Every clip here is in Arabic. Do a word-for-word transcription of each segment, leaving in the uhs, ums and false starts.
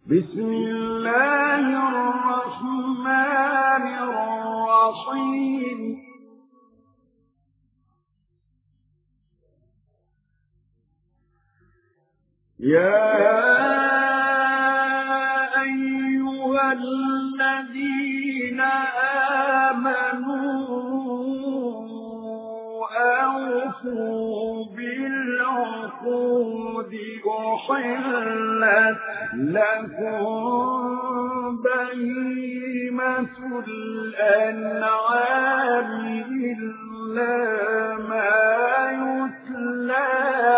بسم الله الرحمن الرحيم يا أيها الذين آمنوا أوفوا بالعقود أحلت لكم بهيمة الأنعام إلا ما يتلى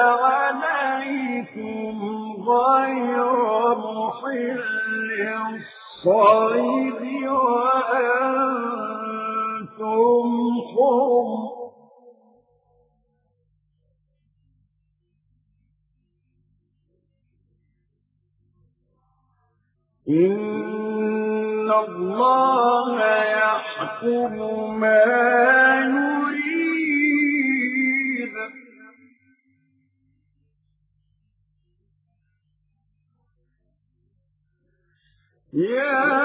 عليكم غير محل الصيد وأنتم حرم إن الله يحكم ما يريد يا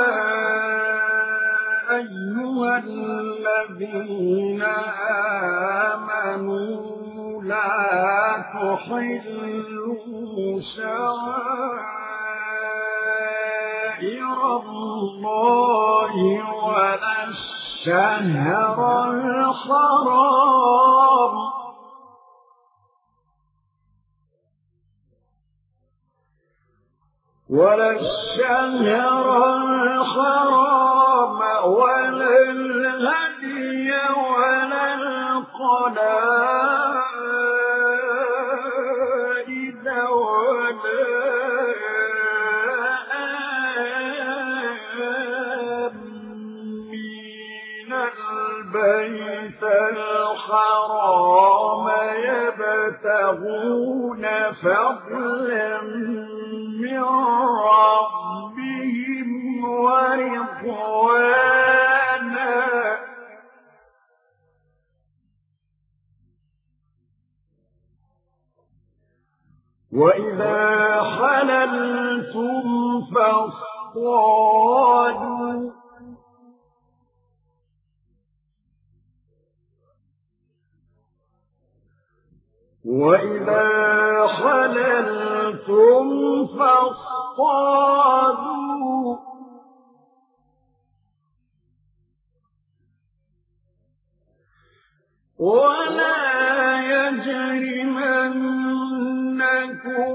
أيها الذين آمنوا لا تحلوا شعائر الله ولا الشهر الحرام ولا الشهر الحرام ولا الهدي ولا القلائد ولا آمين البيت الحرام يبتغون فضلا من ربهم ورضوانا وإذا حللتم فاصطادوا وإذا حللتم فاصطادوا ولا يجرمنكم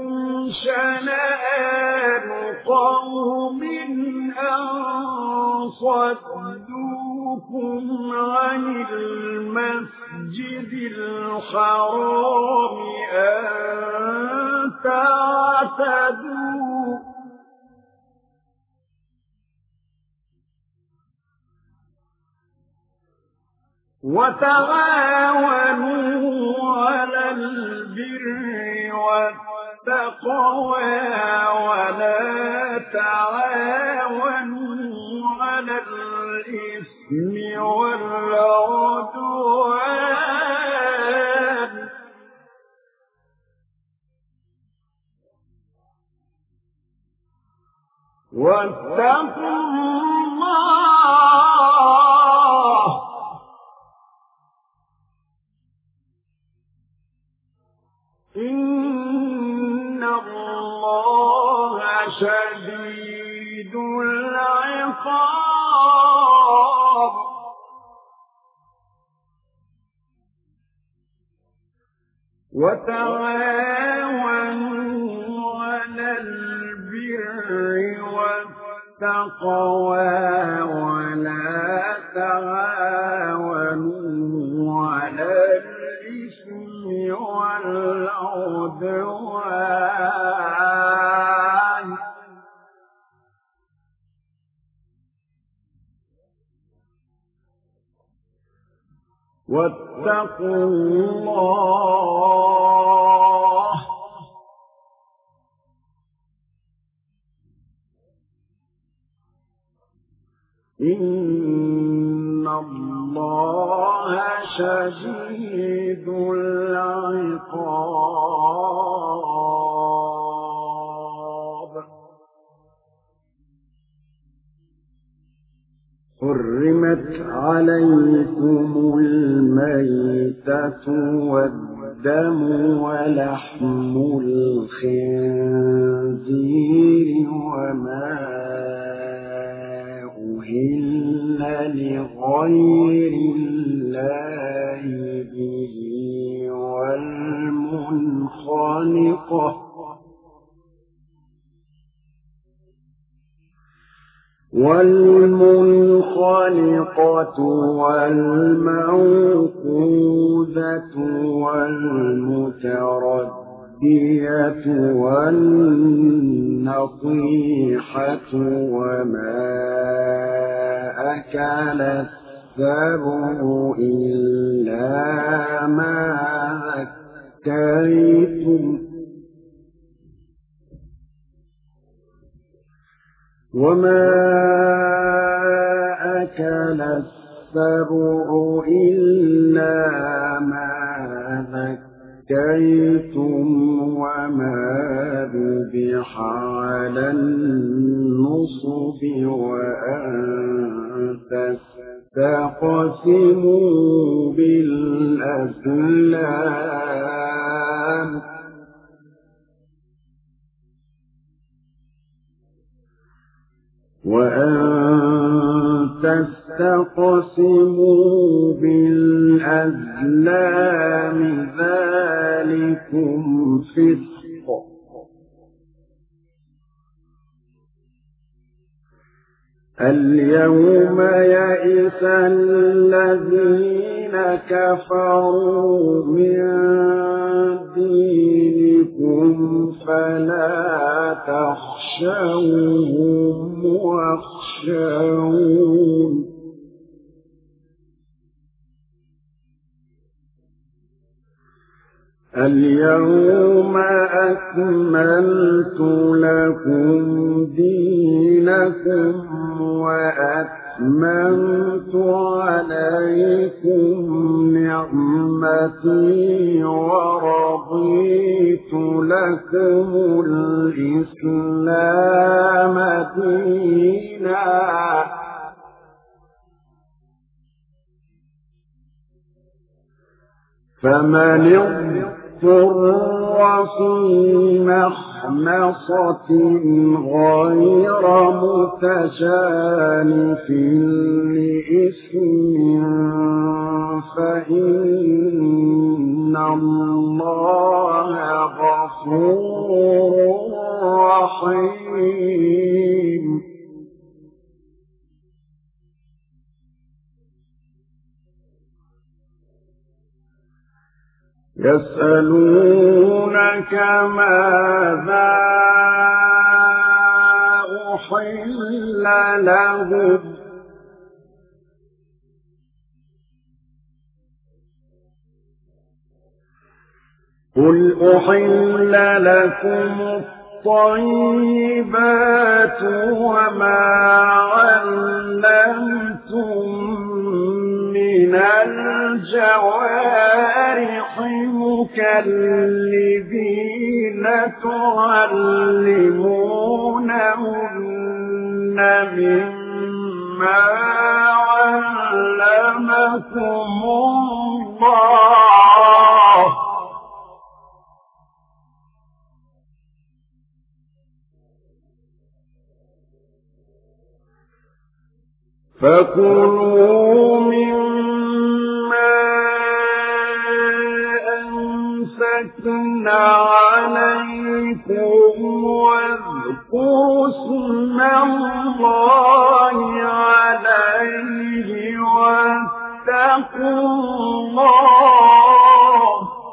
شنآن قوم أن صدوكم عن المسجد الحرام أن تعتدوا وتعاونوا على البر والتقوى ولا تعاونوا على الإثم والعدوان واتقوا الله إن الله شديد العقاب وتعاونوا على البر والتقوى ولا تعاونوا على الإثم والعدوان واتقوا الله إن الله شديد العقاب عليكم الميتة والدم ولحم الخنزير وما أهل لغير الله به والمنخنقة والمنخنقة والموقوذة والمتردية والنطيحة وما أكل السبع إلا ما ذكيتم وما أكل السبع إلا ما ذكيتم وما ذبح على النصب وأن تستقسموا بالأزلام وأن تستقسموا بالأزلام ذلكم فسق اليوم يئس الذين كفروا من دينكم فلا تخشوهم واخشون اليوم أكملت لكم دينكم وأتممت عليكم نعمتي ورضيت لكم الإسلام دينا فمن اضطر في مخمصة غير متجانف لإثم فإن الله غفور رحيم يسألونك ماذا أحل لهم قل أحل لكم الطيبات وما علمتم من الجوارح مكلبين تعلمونهن مما علمكم الله فكلوا مما أمسكنا عليكم واذكروا اسم الله عليه واتقوا الله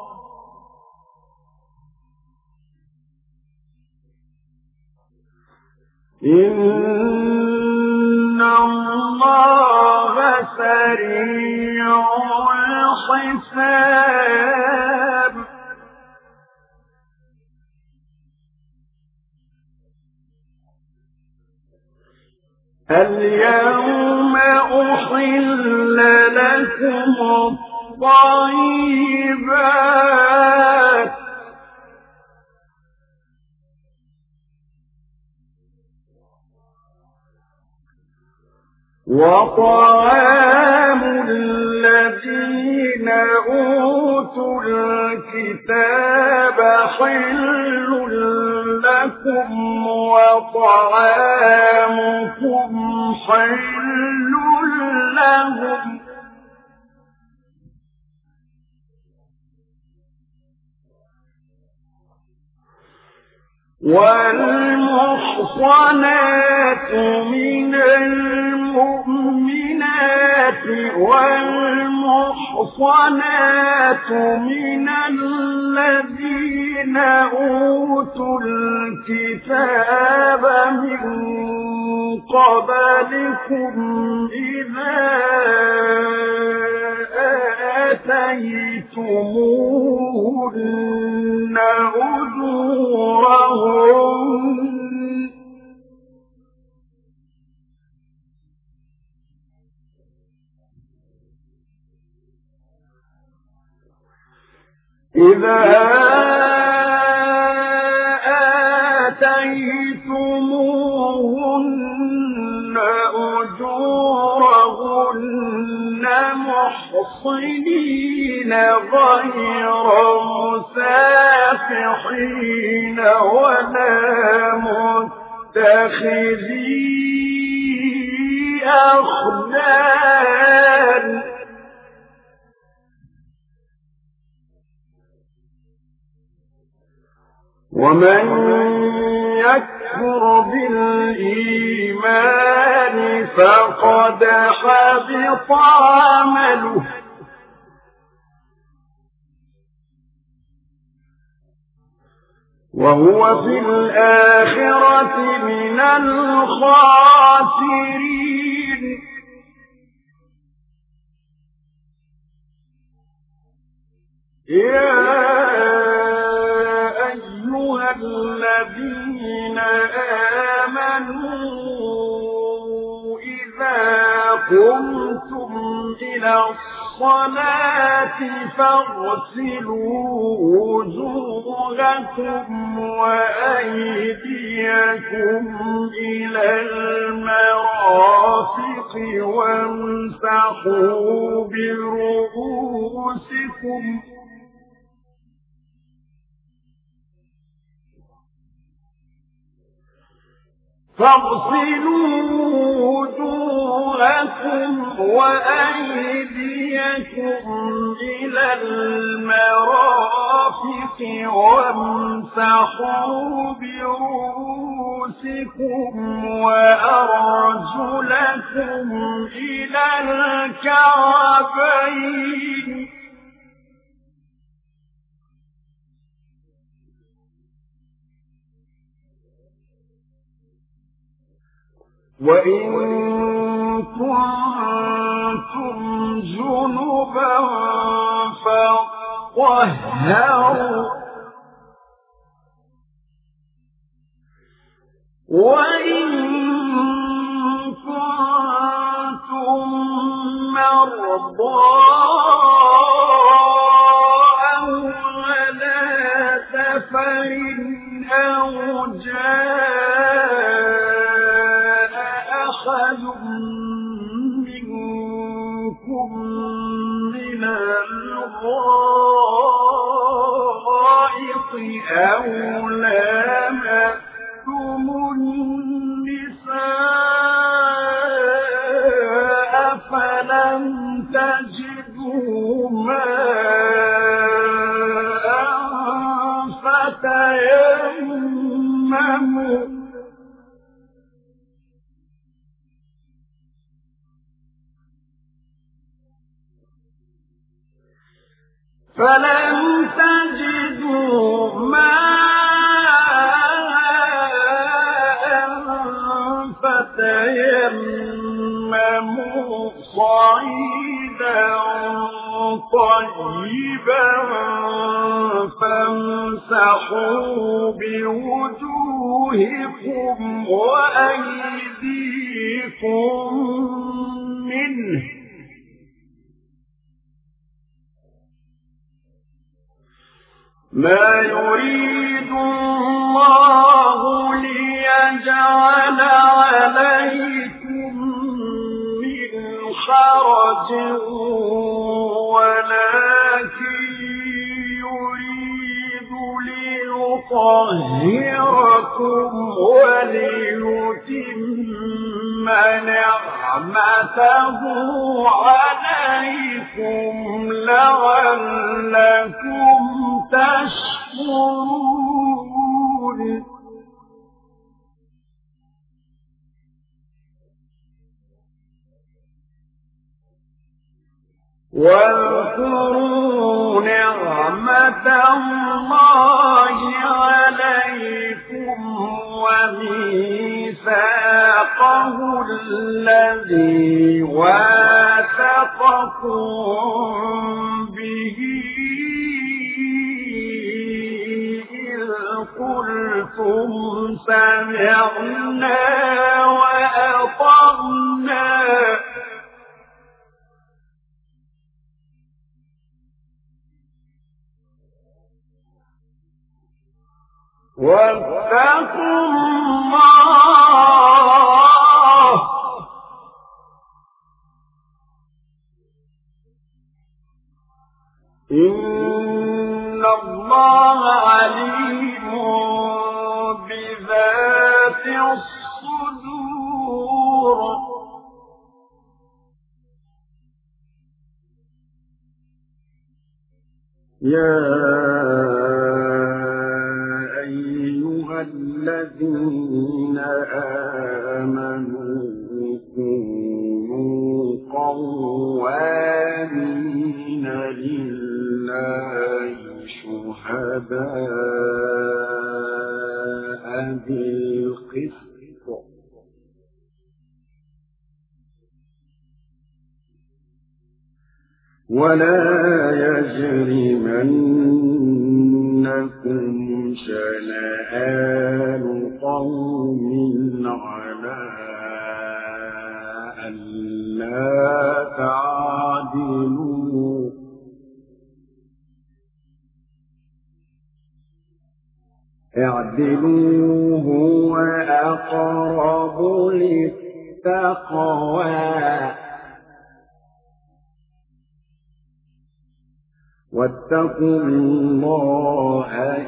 إن الله سريع الحساب اليوم أحل لكم الطيبات وطعام الذين أوتوا الكتاب حل لكم وطعامكم حل لهم والمحصنات من المؤمنات والمحصنات من الذين أوتوا الكتاب من قبلكم إذا آتيتموهن أجورهن إذا آتيتموهن أجورهن محصنين غير مسافحين ولا متخذي أخدان ومن يكفر بالإيمان فقد حبط عمله وهو في الآخرة من الخاسرين يا الذين آمنوا إذا قمتم إلى الصلاة فاغسلوا وجوهكم وأيديكم إلى المرافق وامسحوا برؤوسكم فاغسلوا وجوهكم وأيديكم إلى المرافق وامسحوا برؤوسكم وأرجلكم إلى الكعبين وإن كنتم جنبا فطهروا وإن كنتم مرضى أو على سفر أو جاء أحد منكم من الغائط أو لامستم النساء فلم تجدوا ماء فتيمموا فلم تجدوا ماء فتيمموا صعيدا طيبا فامسحوا بوجوهكم وأيديكم منه ما يريد الله ليجعل عليكم حرج ولكن يريد ليطهركم وليتم نعمته عليكم لعلكم تشكرون. واذكروا نعمة الله عليكم وميثاقه الذي واثقكم به إذ قلتم سمعنا وأطعنا واتقوا الله إن الله عليم بذات الصدور. يا الذين آمنوا كونوا قوامين لله شهداء بالقسط ولا يجرمنكم شنآن قوم على ألا تعدلوا اعدلوا هو أقرب للتقوى واتقوا الله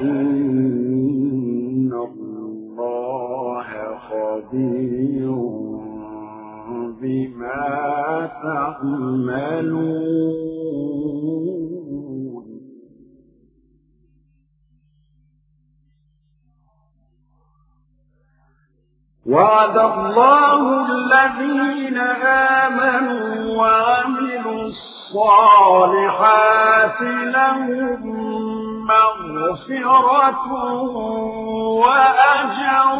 إن الله خبير بما تعملون. وعد الله الذين آمنوا وعملوا الصالحات لهم مغفرة وأجر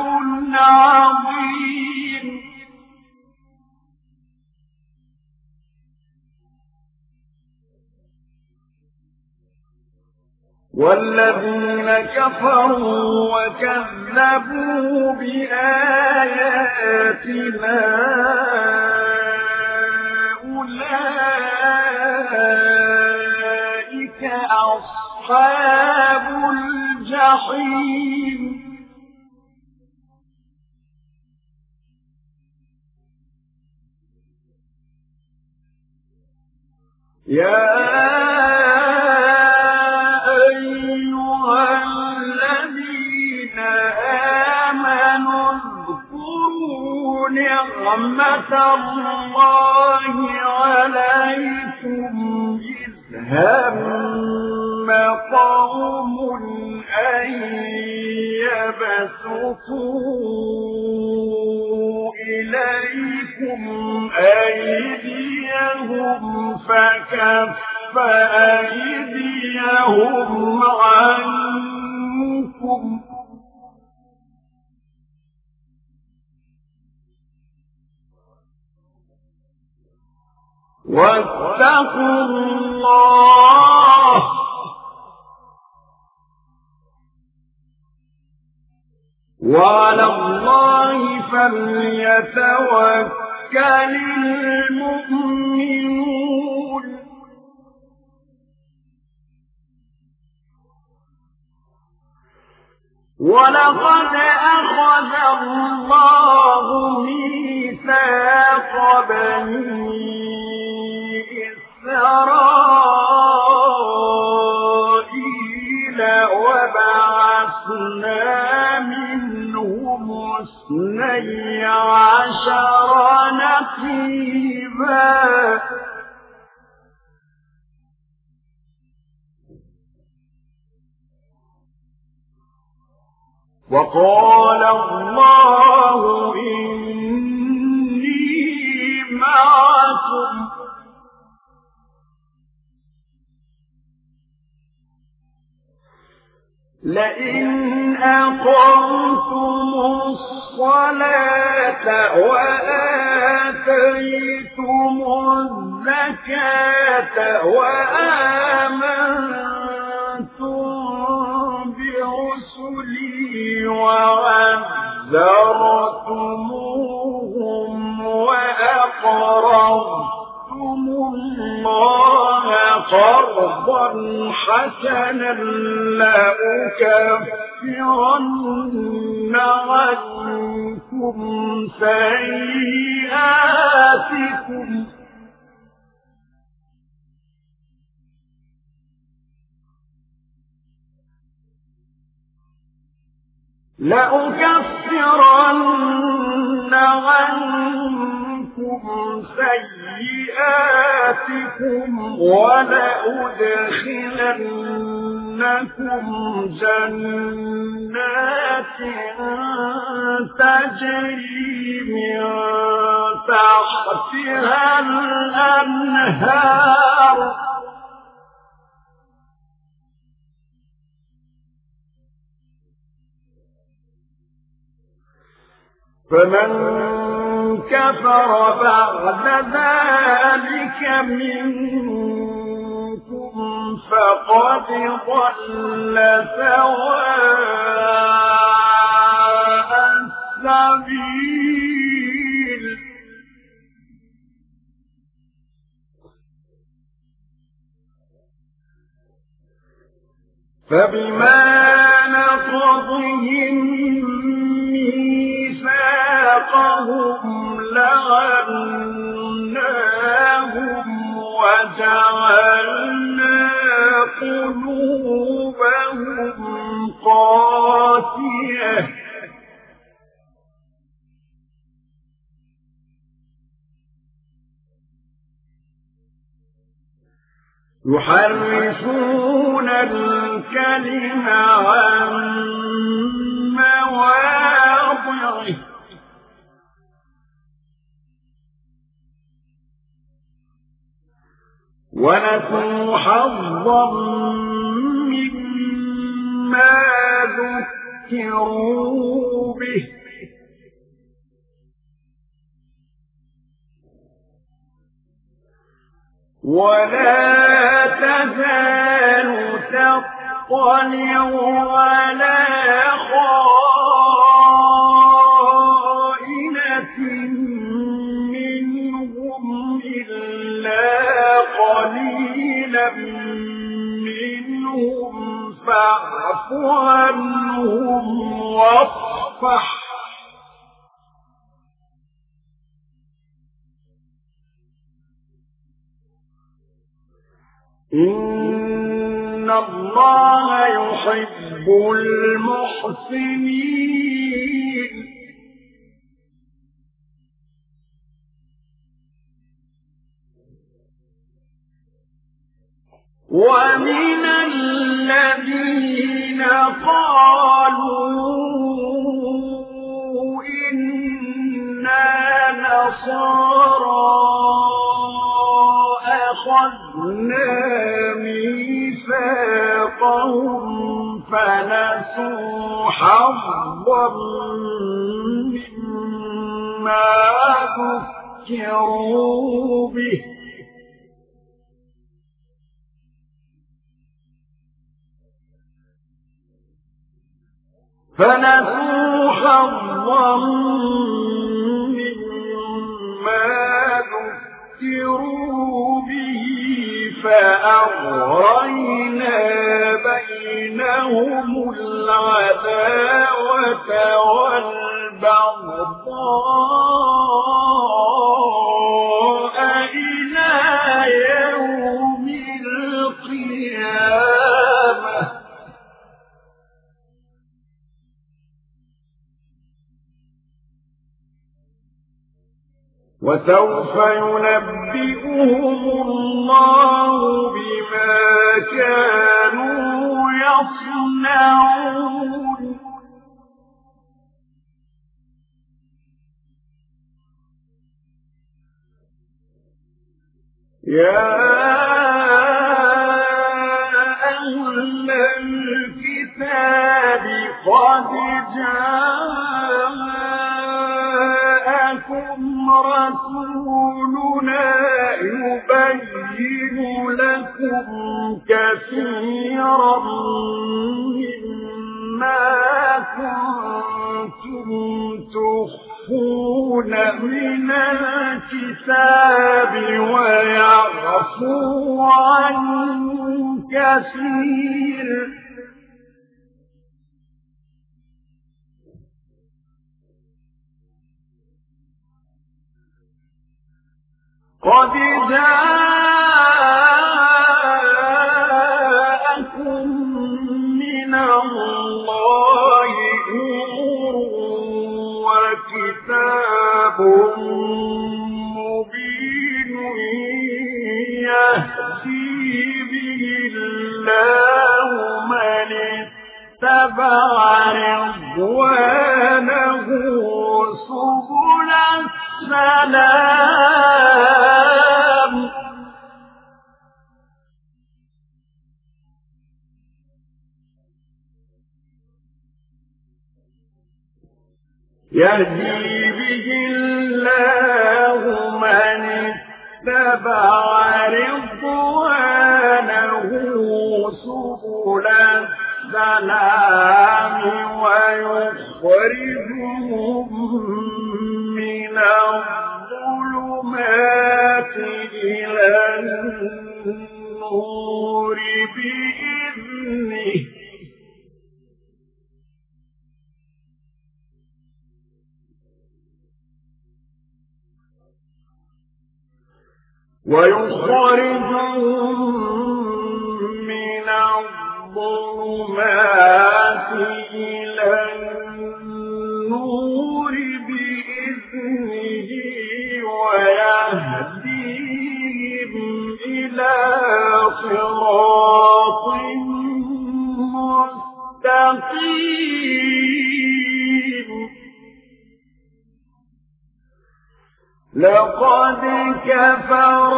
عظيم. والذين كفروا وكذبوا بآياتنا أولئك أصحاب الجحيم. يا أيها الذين آمنوا اذكروا نعمة الله عليكم إذ هم قوم أن يبسطوا إليكم أيديهم فكف أيديهم عنكم واتقوا الله وعلى الله فليتوكل المؤمنون. ولقد أخذ الله ميثاق بني منهم اثني عشر نقيبا وقال الله إني معكم لئن أقمتم الصلاة وآتيتم الزكاة وآمنتم برسلي وعزرتموهم وأقرضتم الله قرضا حسنا لأكفرن عنكم سيئاتكم لأكفرن عنكم سيئاتكم ولأدخلنكم جنات تجري من تحتها الأنهار فمن كفر بعد ذلك منكم فقد ضل سواء السبيل فبما نقضهم ميثاقهم لعناهم وجعلنا قلوبهم قاسية يحرفون الكلم عن مواضعه ونسوا حظا مما ذكروا به ولا تزال تطلع على خائنة منهم إلا قليلا منهم فاعف عنهم واصفح إن الله يحب المحسنين ومن الذين قالوا إنا نصارى أخذنا ميثاقهم فنسوا حظا مما ذكروا به فنسوا حظا مما ذكروا به فأغرينا بينهم العداوة والبغضاء إلى يوم القيامة وسوف ينبئهم الله بما كانوا يصنعون يا أهل الكتاب قد جاءكم رسولنا يبين لكم كثيرا مما كنتم تخفون من الكتاب ويعفو عن كثير قد جاءكم من الله نور وكتاب مبين يهدي به الله من اتبع رضوانه سبل السلام يهدي به الله من اتبع رضوانه سبل السلام ويخرجهم من الظلمات إلى النور بإذنه ويخرجهم من الظلمات إلى النور بإذنه ويهديهم إلى صراط مستقيم لقد كفر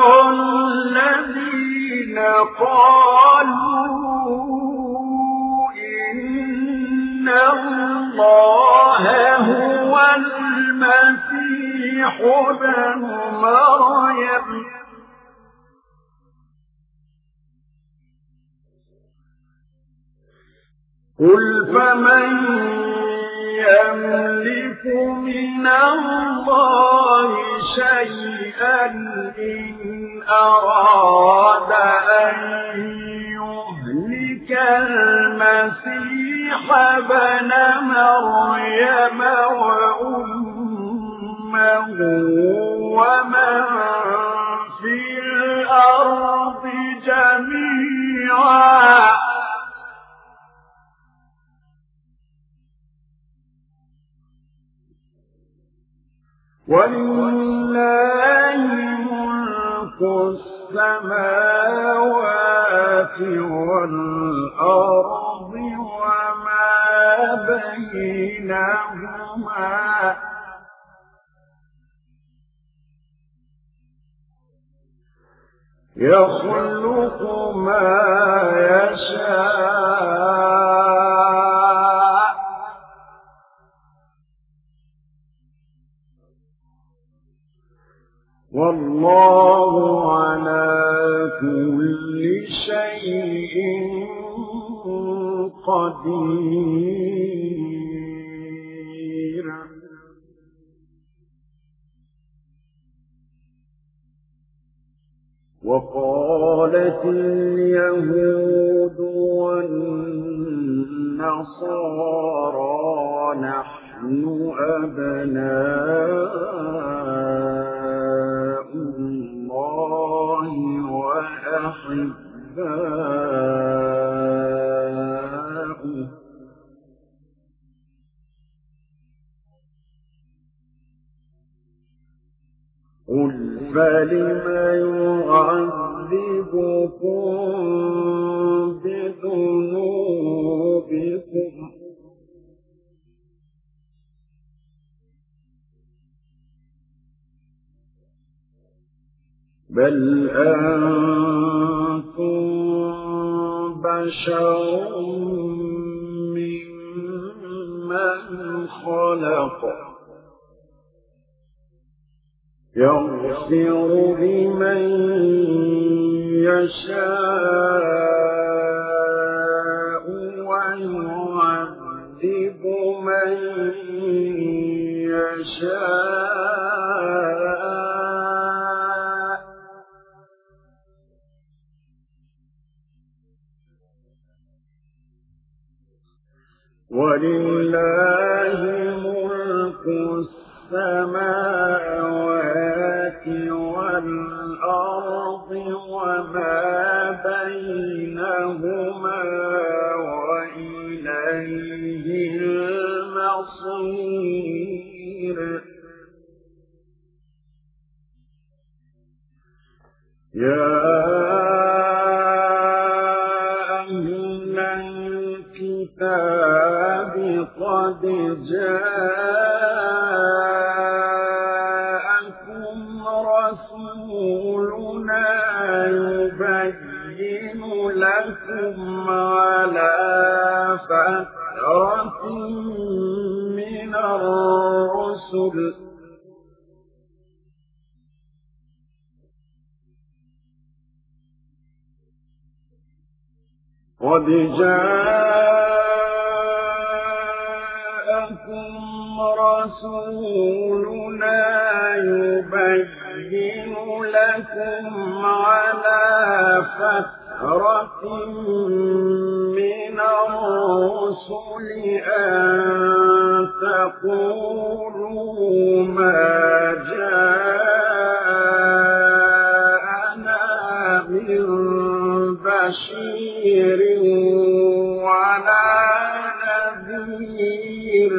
الذين قالوا إن الله هو المسيح ابن مريم قل فمن يملك من الله شيئا إن أراد أن يهلك المسيح ابن مريم وأمه ومن في الأرض جميعا ولله ملك السماوات والأرض وما بينهما يخلق ما يشاء والله على كل شيء قدير وقالت اليهود والنصارى نحن أبناء الله وأحباؤه فلم يعذبكم بذنوبكم بل أنتم بشر ممن خلق يغفر لمن يشاء ويعذب من يشاء ولله ملك السماوات والأرض وما بينهما وإليه المصير يا أهل الكتاب قد جاءكم رسولنا يبين لكم على فترة من الرسل قد جاءكم رسولنا يبين لكم على فترة من الرسل أن تقولوا ما جاءنا من بشير ولا نذير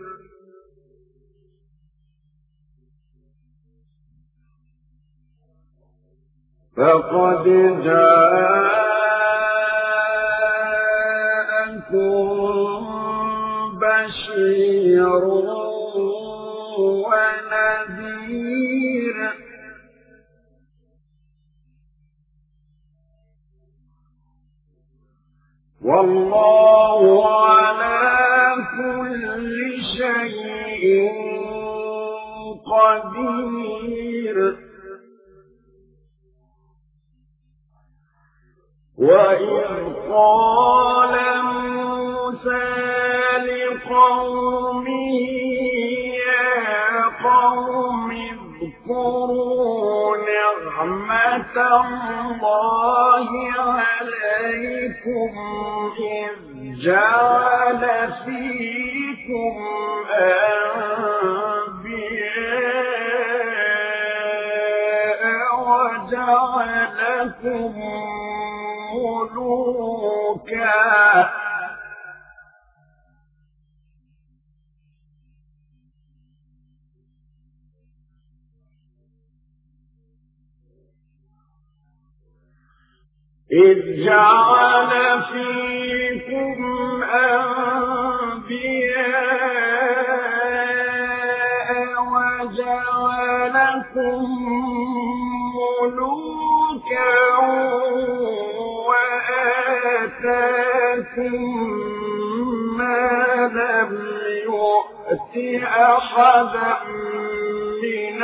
فقد جاءكم بشير ونذير والله على كل شيء قدير وإذ قال موسى لقومه يا قوم اذكروا نعمة الله عليكم إذ جعل فيكم أنبياء وجعلكم ملوكا إذ جعل فيكم أنبياء وجعلكم ملوكا وآتاكم ما لم يؤت أحدا من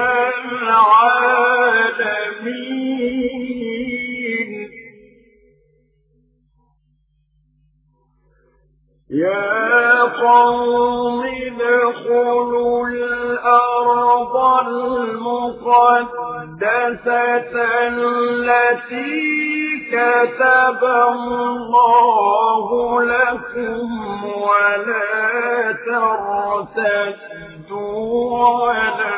العالمين يا قوم ادخلوا الأرض المقدسة التي كتب الله لكم ولا ترتدوا على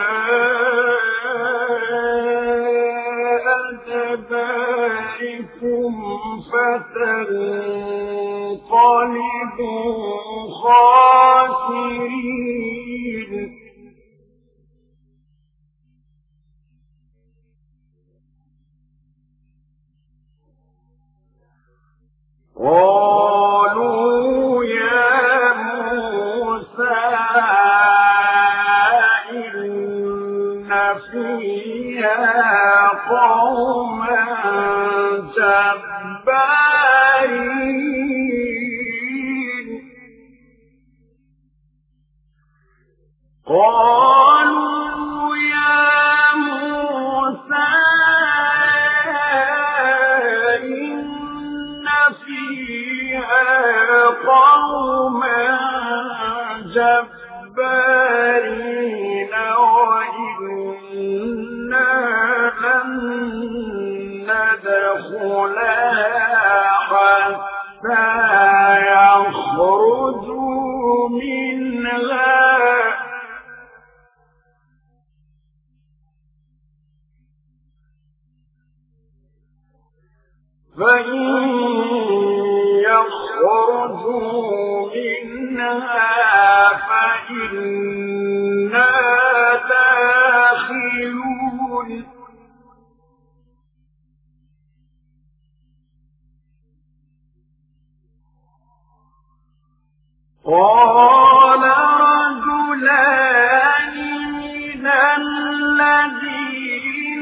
أدباركم فتنقلبوا خاسرين فيها قوما جبارين قالوا يا موسى إن فيها قوما جبارين وإنا لن ندخلها حتى يخرجوا منها فإن يخرجوا منها فإنا داخلون قال رجلان من الذين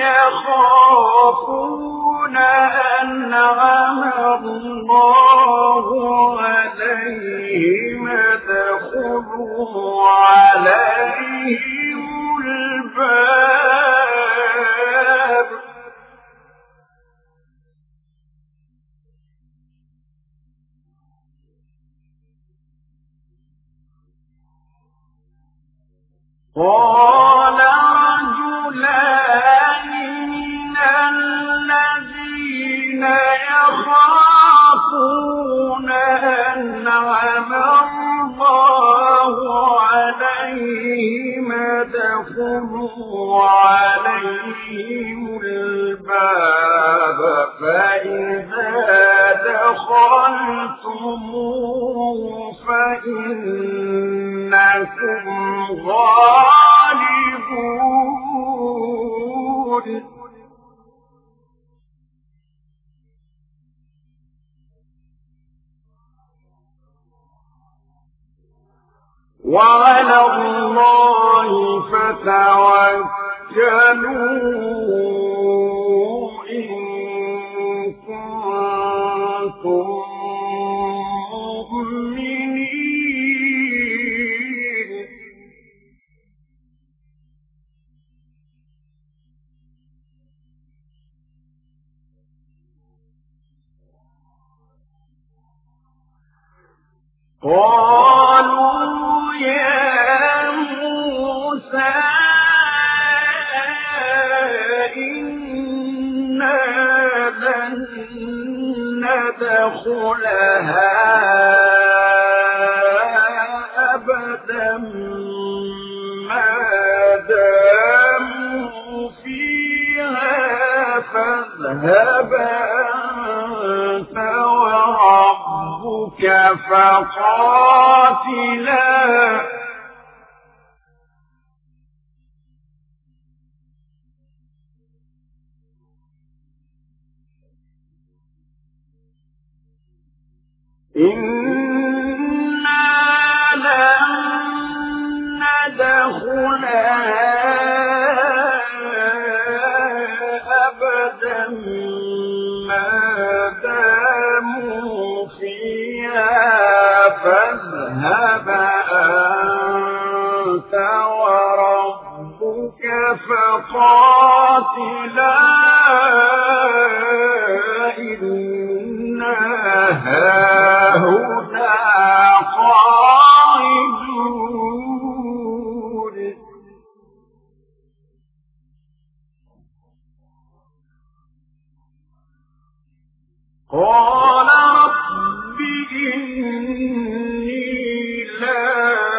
يخافون أنعم الله عليهم ادخلوا عليهم الباب قال رجلان من الذين يخافون أنعم الله عليهم ادخلوا عليهم الباب فإذا دخلتموه فإنكم غالبون وعلى الله فتوكلوا إن كنتم مؤمنين قالوا يا موسى إنا لن ندخلها أبدا ما داموا فيها فاذهب أنت وربك فقاتلا إنا لن ندخلها أبدا ما داموا فيها فاذهب أنت وربك فقاتلا إنا هاهنا قاعدون قال رب إني لا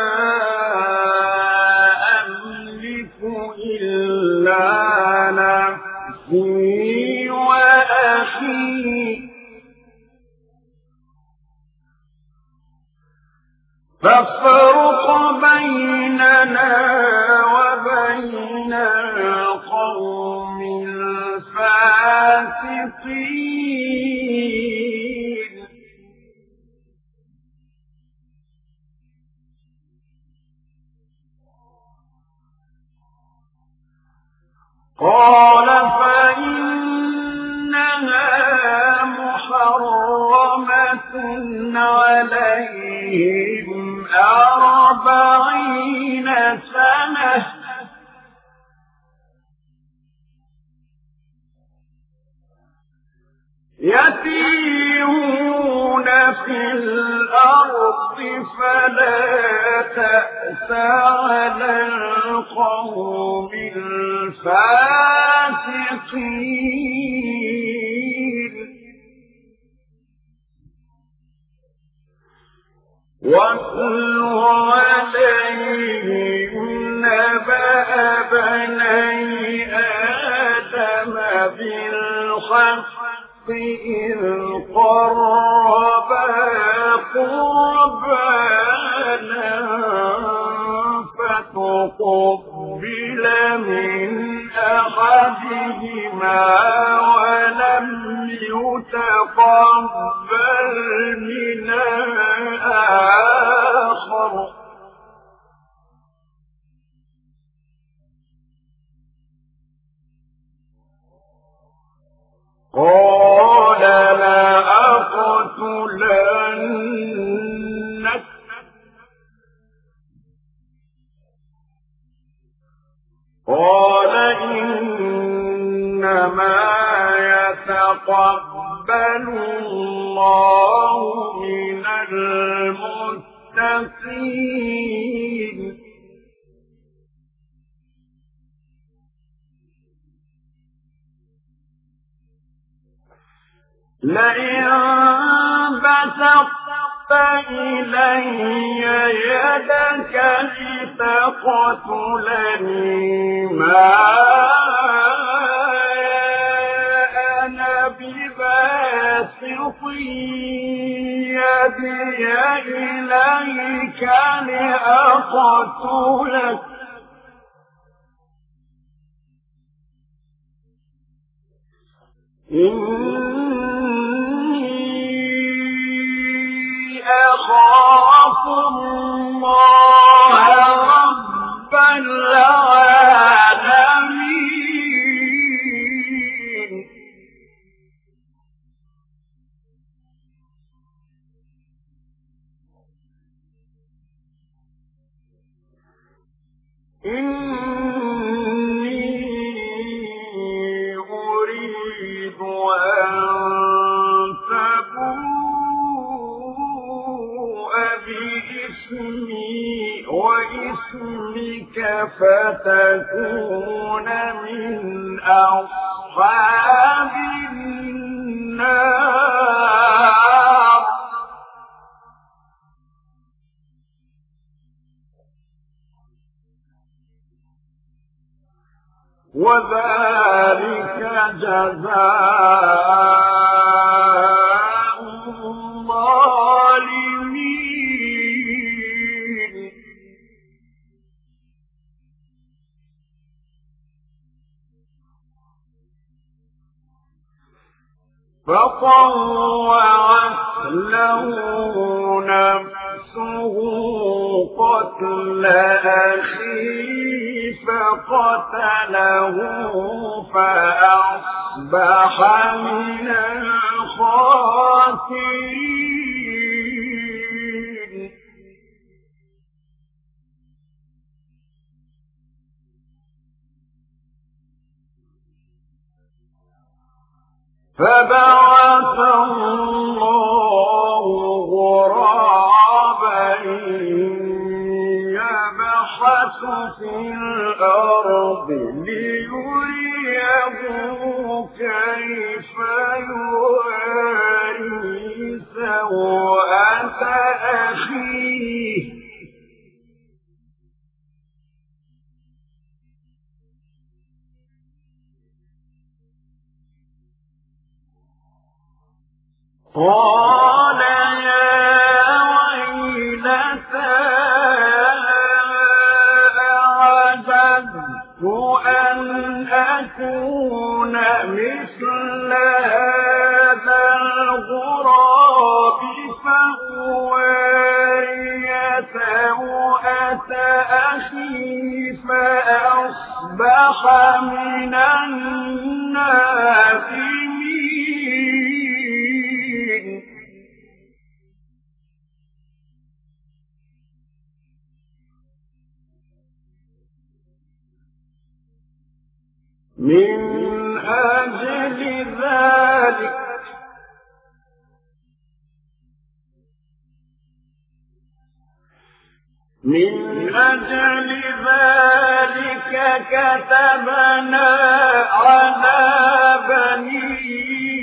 أملك إلا نفسي وأخي فافرق بيننا وبين القوم الفاسقين قال فإنها محرمة عليهم أربعين سنة يتيهون في الأرض فلا تأس على القوم الفاسقين واتل عليهم نبأ بني آدم بالحق إذ قربا قربانا فتقبل من أحدهما ولم يتقبل من الآخر قال لأقتلنك قال إنما يتقبل الله من المتقين لئن بسطت إلي يدك لتقتلني ما أنا بباسط يدي إليك لأقتلك أخاف الله رب العالمين إني أريد أن باسمي واسمك فتكون من أصحاب النار وذلك جزاء الظالمين فطوعت له نفسه قتل أخيه فقتله فأصبح من الخاسرين فبعث الله غرابا يبحث في الأرض ليريه كيف يواري سوءة أخيه قال يا ويلتى أعجزت أن أكون مثل هذا الغراب فأواري سوءة أخي فأصبح فأصبح من النادمين. من أجل ذلك من أجل ذلك كتبنا على بني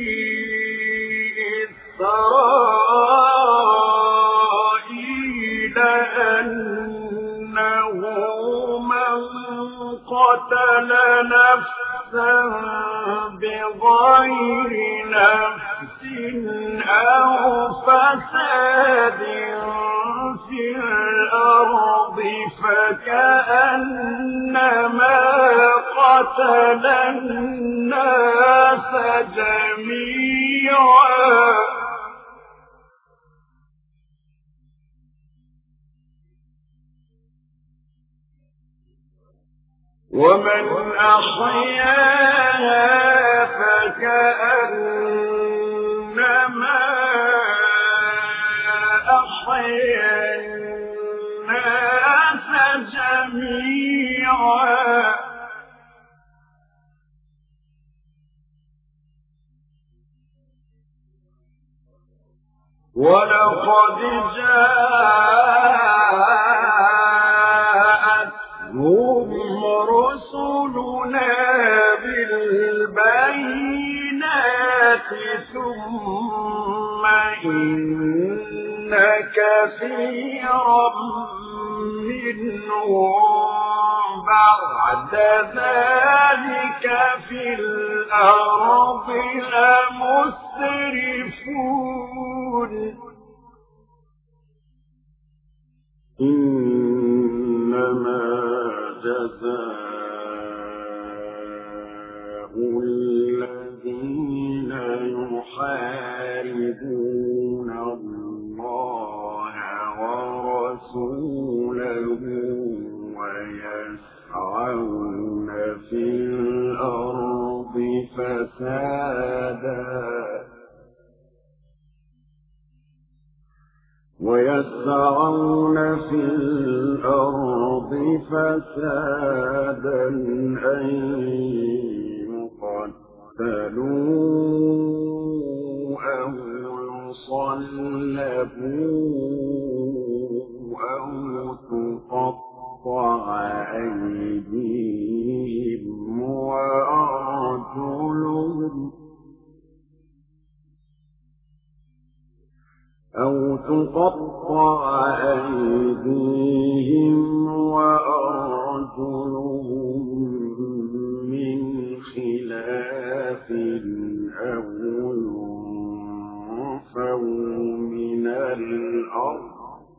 إسرائيل أنه من قتل نفسا بغير نفس أو فساد في الأرض فكأنما قتل الناس جميعا ومن أحياها فكأنما أحيا الناس جميعا ولقد جاءتهم رسلنا بالبينات ثم إن كثيرا منهم بعد ذلك في الأرض لمسرفون. إنما جزاء الذين يحاربون الله ورسوله ويسعون في الأرض فسادا ويسعون في الأرض فسادا أن يقتلوا أو يصلبوا أو تقطع أيديهم وأرجلهم أو تقطع أيديهم وأرجلهم من خلاف أو ينفوا من الأرض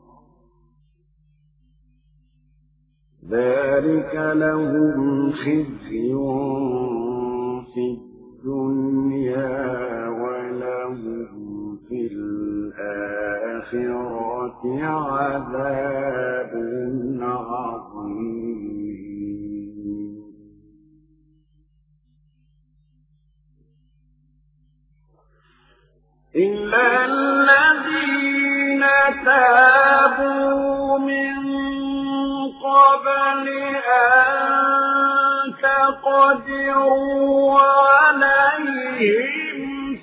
ذلك لهم خزي في الدنيا ولهم في الآخرة عذاب عظيم. إلا الذين تابوا من قبل أن تقدروا عليهم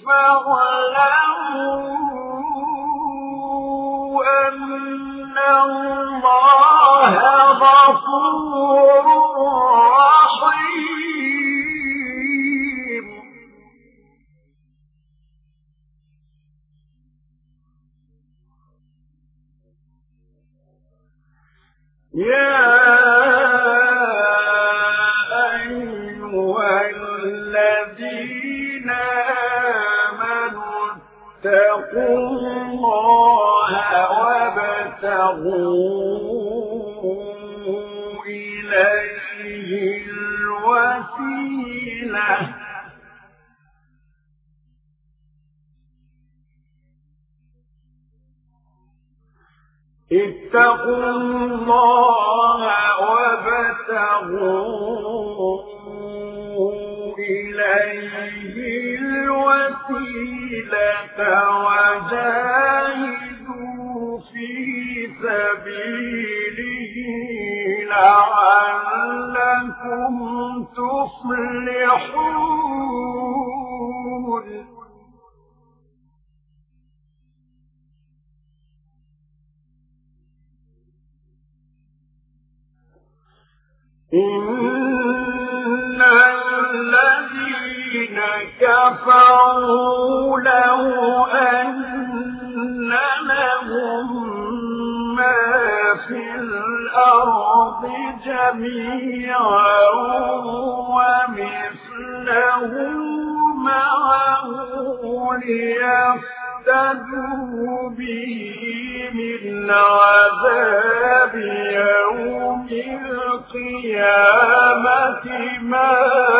فاعلموا أن الله غفور رحيم. يا أيها الذين آمنوا اتقوا الله وابتغوا إليه الوسيلة اتقوا الله وابتغوا ابتغوا إليه الوسيلة وجاهدوا في سبيله لعلكم تفلحون. إن الذين كفروا لو أن لهم ما في الأرض جميعا ومثله معه ليفتدوا به من عذاب يوم القيامة ما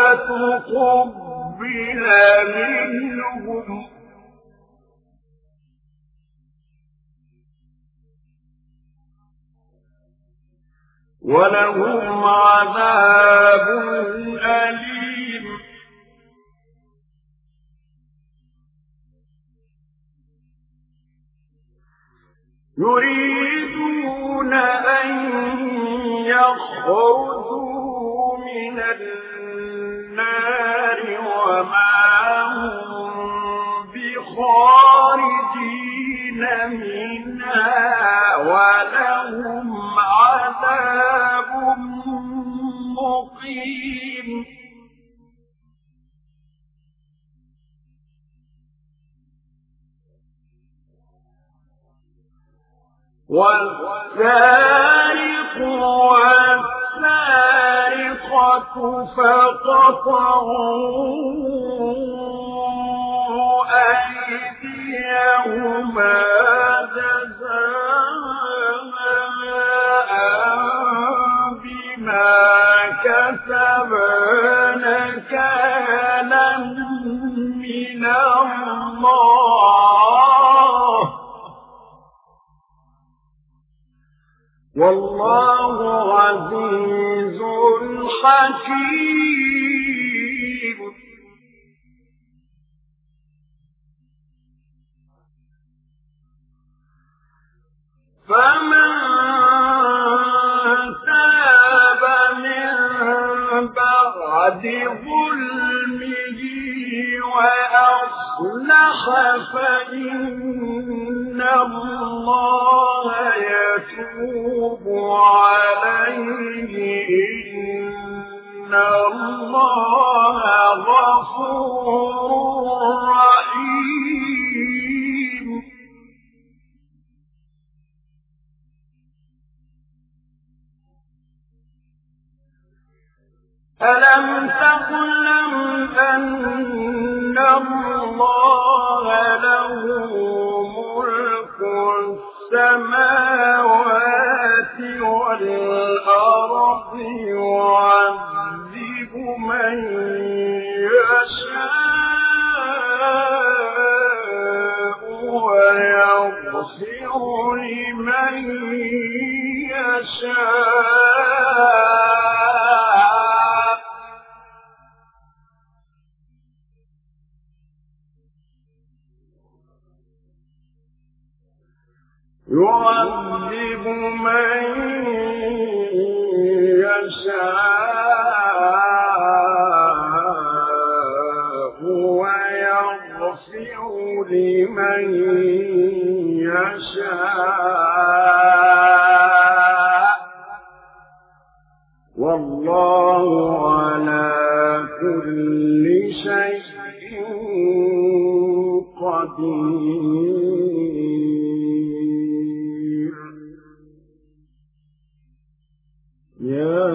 تقبل منهم ولهم عذاب أليم. يريدون أن يخرجوا من النار وما هم بخارجين منها ولهم عذاب مقيم. والسارق والسارقة فقطعوا أيديهما جزاء بما كسبا نكالا من الله والله عزيز حكيم. فمن تاب من بعد ظلمه وأصلح فإن الله يتوب عليه إن الله غفور رحيم. ألم تعلم أن الله له ملك السماوات والأرض يعذب من يشاء ويغفر لمن يشاء يعذب من يشاء ويغفر لمن يشاء والله على كل شيء قدير. يا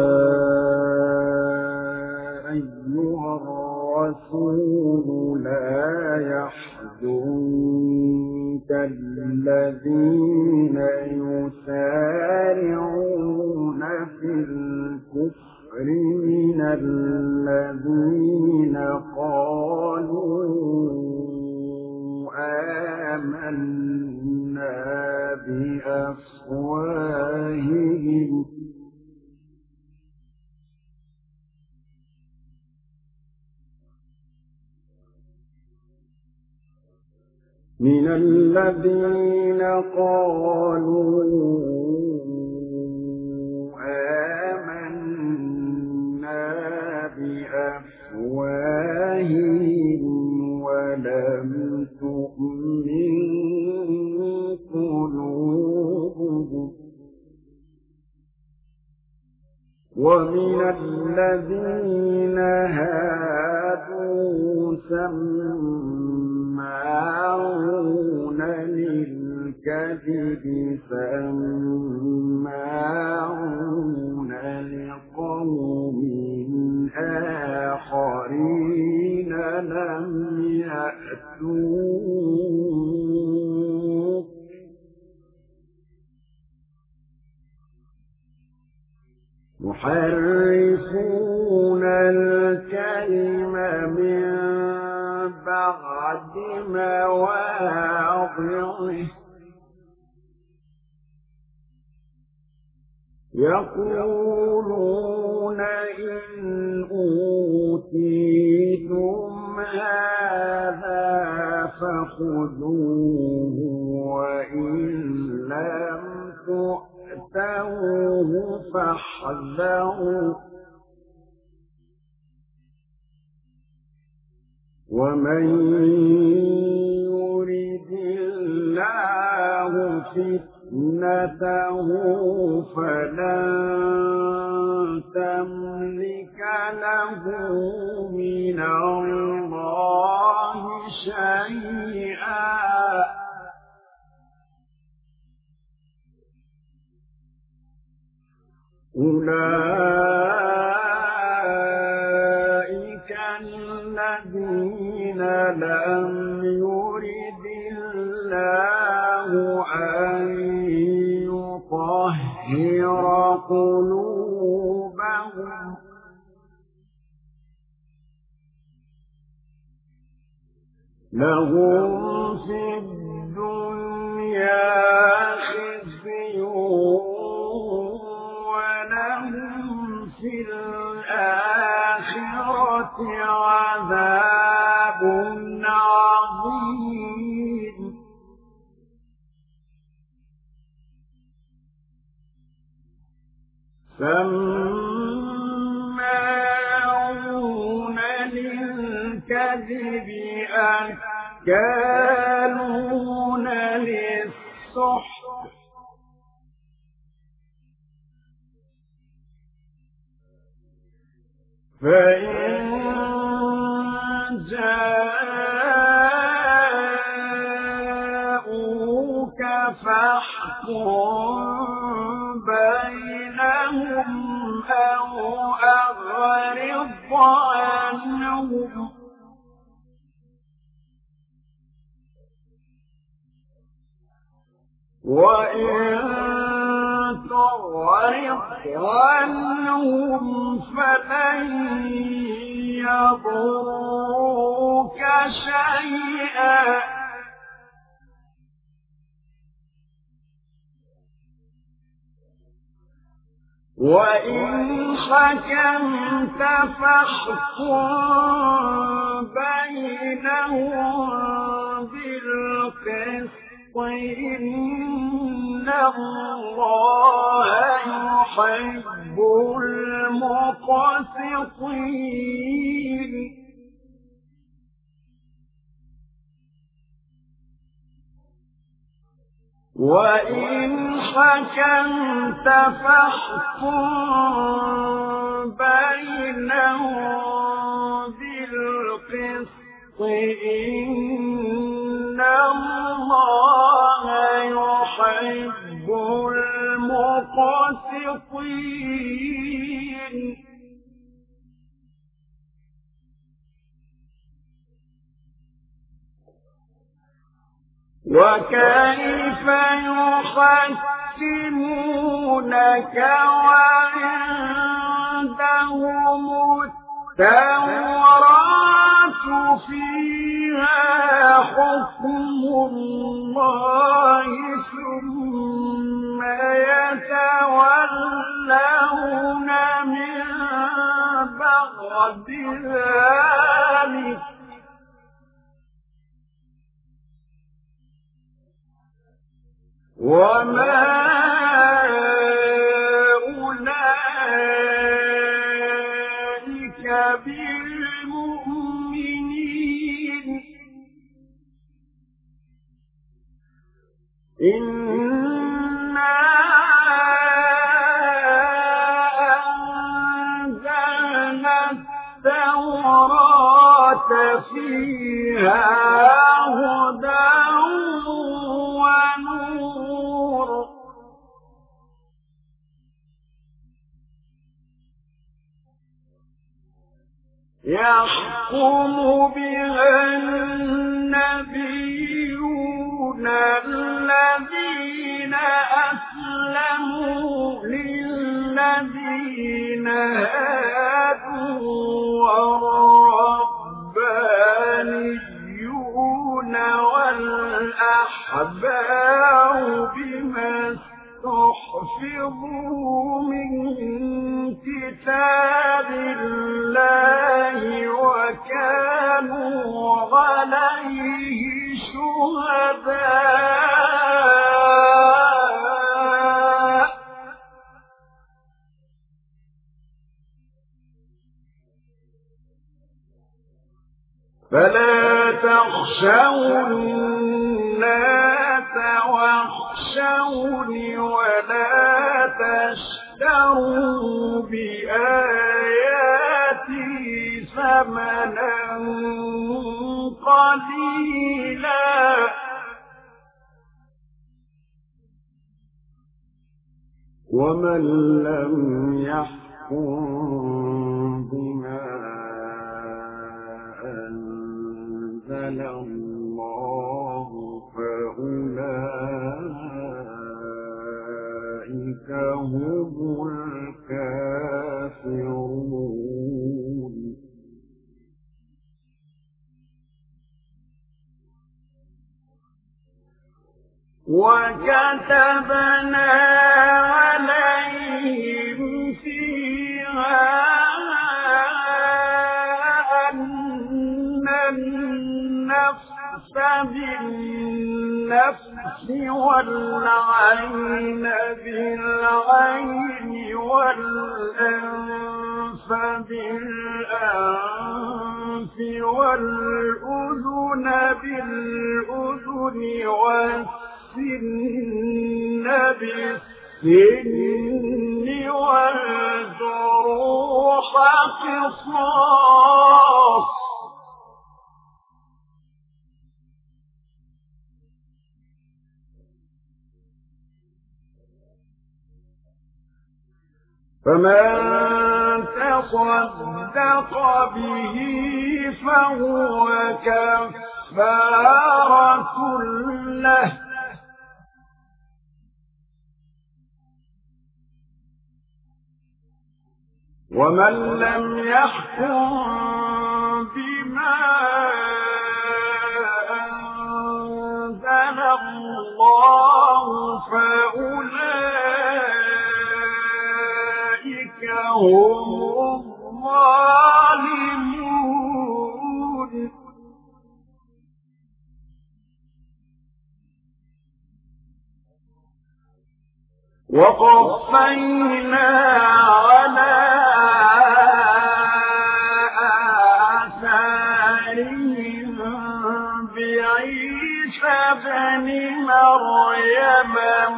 أيها الرسول لا يحزنك الذين يسارعون في الكفر من الذين قالوا آمنا بأفواههم من الذين قالوا آمنا بأفواههم ولم تؤمن قلوبهم ومن الذين هادوا سماعون للكذب سماعون لقوم آخرين لم يأتوك يحرفون الكلم من بعد مواضعه يقولون إن أوتيتم هذا فخذوه وإن لم تؤتوه فاحذروا ومن يرد الله فتنته فلن تملك له من الله شيئا أولئك الذين لم يرد الله أن يطهر قلوبهم لهم في الدنيا خزي ولهم في الآخرة عذاب عظيم سماعون للكذب أكالون للسحت فإن جاءوك فاحكم بينهم أو أعرض عنهم وإن تعرض عنهم فلن يضروك شيئا وإن حكمت فاحكم بينهم بالقسط إن الله يحب المقسطين وإن حكمت فاحكم بينهم بالقسط إن الله يحب المقسطين وكيف يحكمونك وعندهم التوراة فيها حكم الله ثم يتولون من بعد ذلك وما أولئك بالمؤمنين إنا أنزلنا التوراة فيها هدى ونور يحكم بها النبيون الذين أسلموا للذين هادوا والربانيون والأحبار بما استحفظوا من كتاب الله وكانوا عليه شهداء فلا تخشوا الناس واخشوني ولا تشتروا بآياتي ثمنا قليلا ومن لم يحكم بما أنزل الله فأولئك هم الكافرون وكتبنا عليهم فيها أن النفس بالنفس والعين بالعين والأنف بالأنف والأذن بالأذن والسن بالسن والجروح قصاص فمن تصدق به فهو كفارة له ومن لم يحكم بما أنزل الله فأولئك هم الظالمون وقفينا على آثارهم بعيسى ابن مريم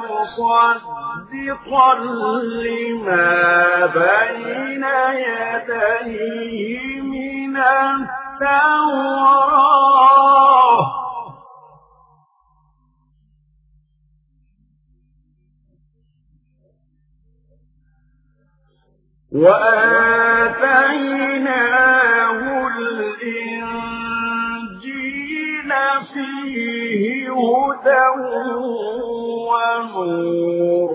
مصدقا لما بين يديه من التوراة وآتيناه الإنجيل فيه هدى ونور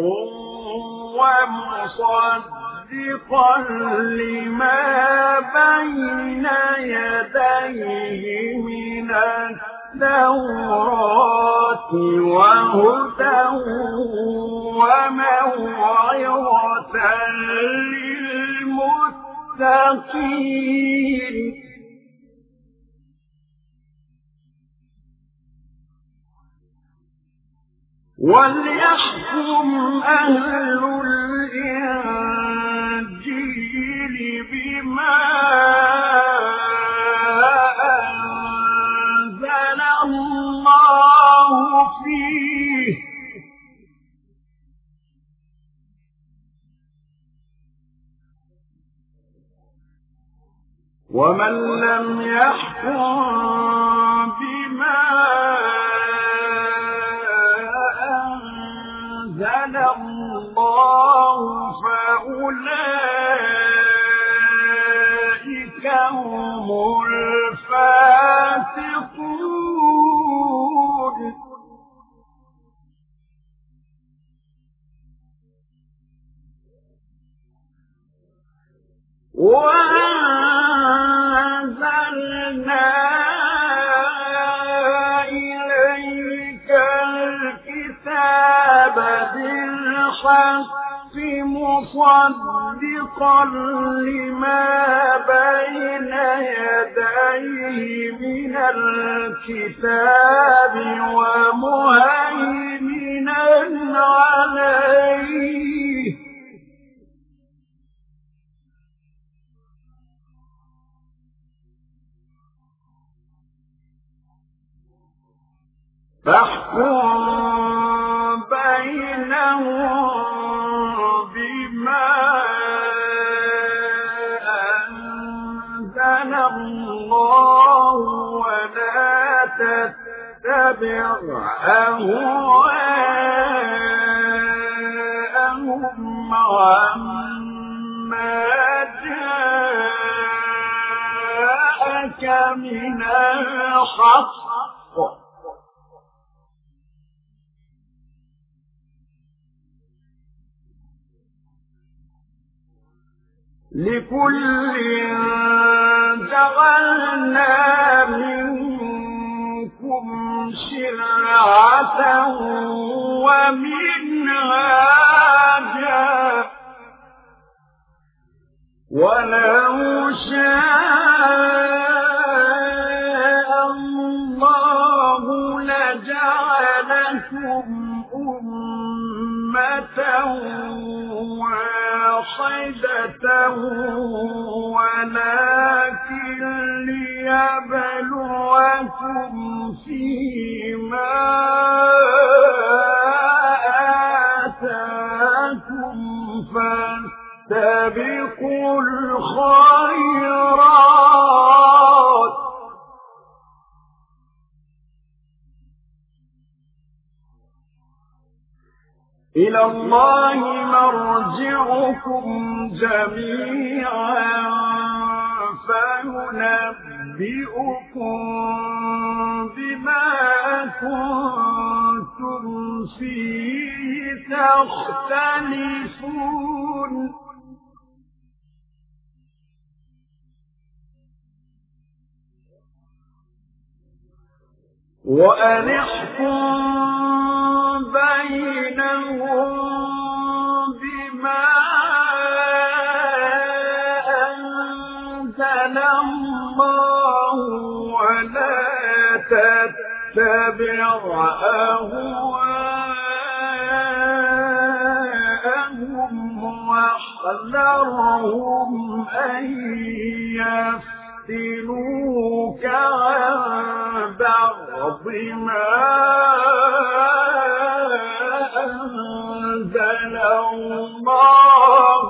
ومصدقا لما بين يديه من التوراة وهدى وموعظة للمتقين وليحكم أهل الإنجيل بما أنزل الله فيه ومن لم يحكم بما أنزل الله فأولئك هم الفاسقون. وأنزلنا إليك الكتاب بالحق مصدقا لما بين يديه من الكتاب ومهيمنا عليه فاحكم بينهم بما أنزل الله ولا تتبع أهواءهم عما جاءك من الحق لكل جعلنا منكم شرعة ومنهاجا ولو شاء الله لجعلكم أمة واحدة ولكن ليبلوكم فيما آتاكم فاستبقوا الخيرات إلى الله مرجعكم جميعا فينبئكم بما كنتم فيه تختلفون. وأن احكم بينهم بما أنزل الله ولا تتبع أهواءهم واحذرهم أن يفتنوك عن بعض ما أنزل الله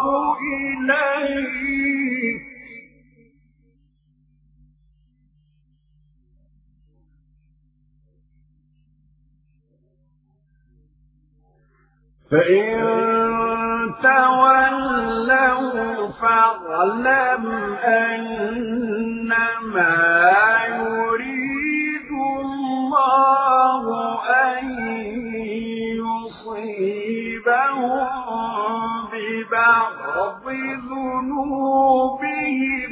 إليك فإن تولوا فاعلم أنما يريد الله أن يصيبهم ببعض ذنوبهم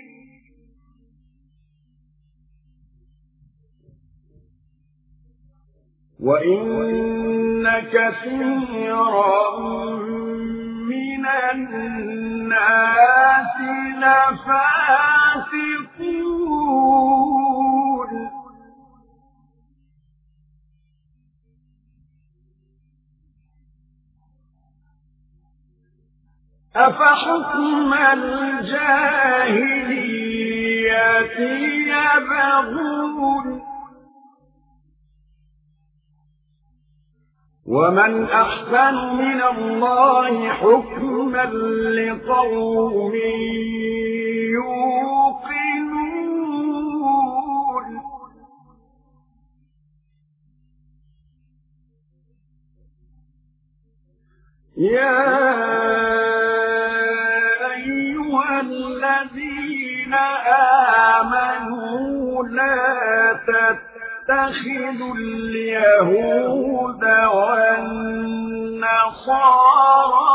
وإن كثيرا من الناس لفاسقون. أفحكم الجاهلية يبغون ومن أحسن من الله حكما لقوم يوقنون يا أيها الذين آمنوا لا تتخذوا اليهود والنصارى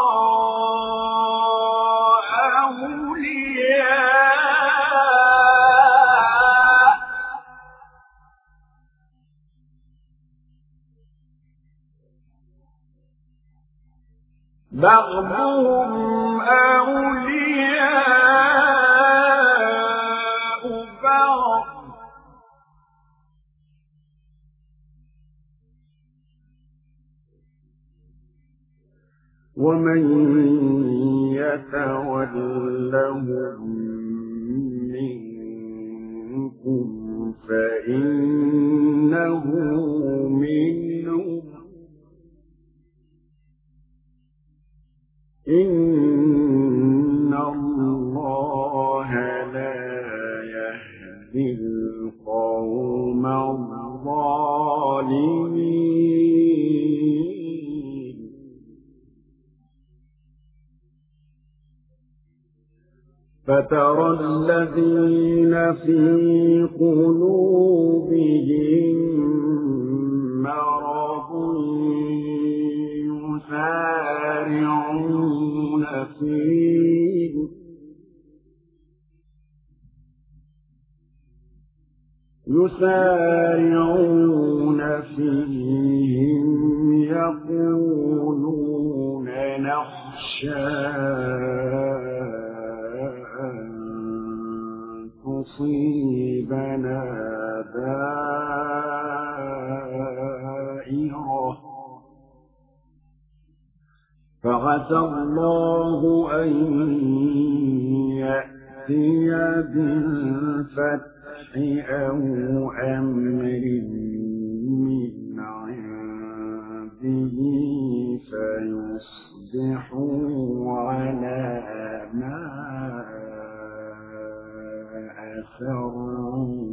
أولياء بعضهم أولياء بعض ومن يتولهم منكم فإنه منهم إن الله لا يهدي القوم الظالمين فترى الذين في قلوبهم مرض يسارعون فيه يسارعون فيهم يقولون نخشى أن تصيبنا دائرة فعسى الله أن يأتي بالفتح أو أمر من عنده فيصبحوا على ما أسروا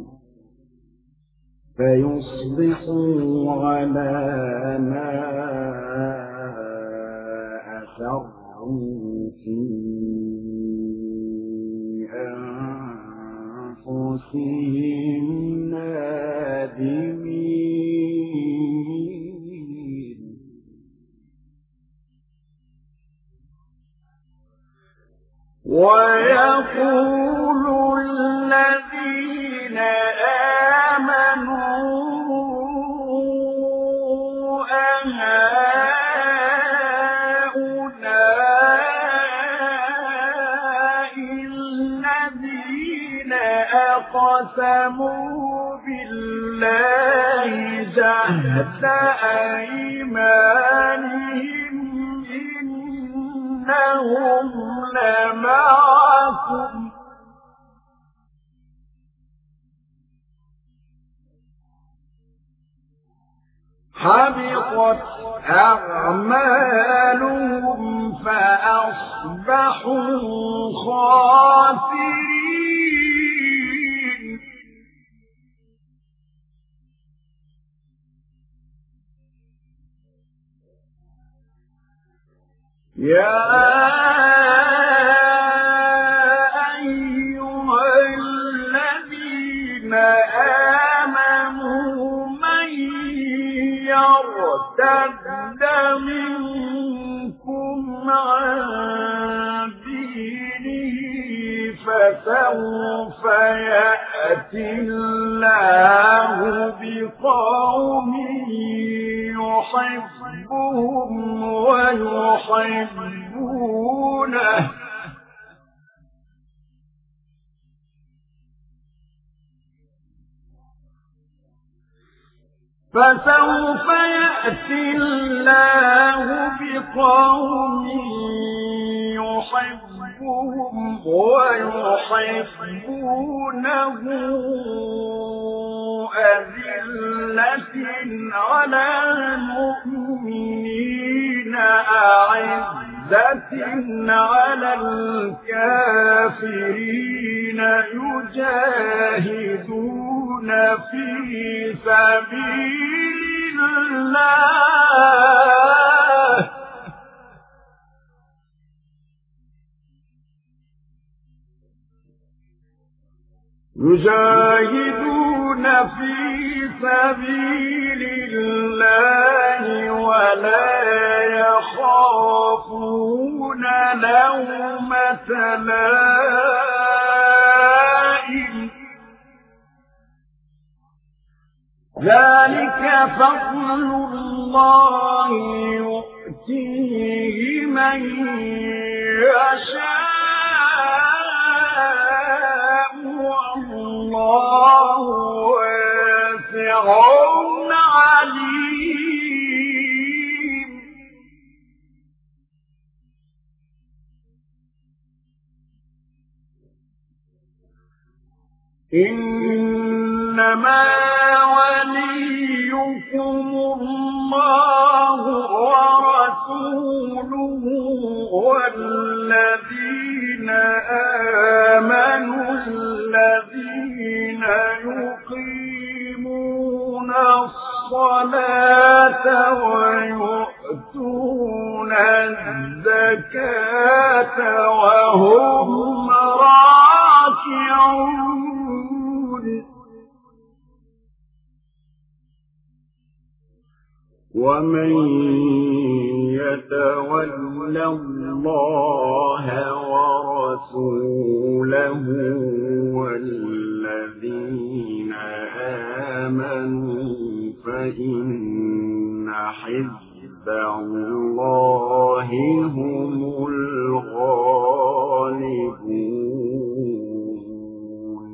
فيصبحوا على ما أسروا في أنفسهم نادمين ويقول الذين آمنوا أهؤلاء الذين أقسموا بالله جهد أيمانهم إنهم لمعكم حبطت أعمالهم فأصبحوا خاسرين يا أيها الذين آمنوا من يرتد منكم عن دينه فسوف يأتي الله بقوم يحبهم ويحبونه فسوف يأتي الله بقوم يحبهم ويحبونه أذلة على المؤمنين أعزة على الكافرين يجاهدون في سبيل الله يجاهدون في سبيل الله ولا يخافون لومة لائم ذلك فضل الله يؤتيه من يشاء والله واسع عليم إنما وليكم الله ورسوله والذين آمنوا الذين يقيمون الصلاة ويؤتون الزكاة وهم راكعون ومن يتول الله ورسوله والذين آمنوا فإن حزب الله هم الغالبون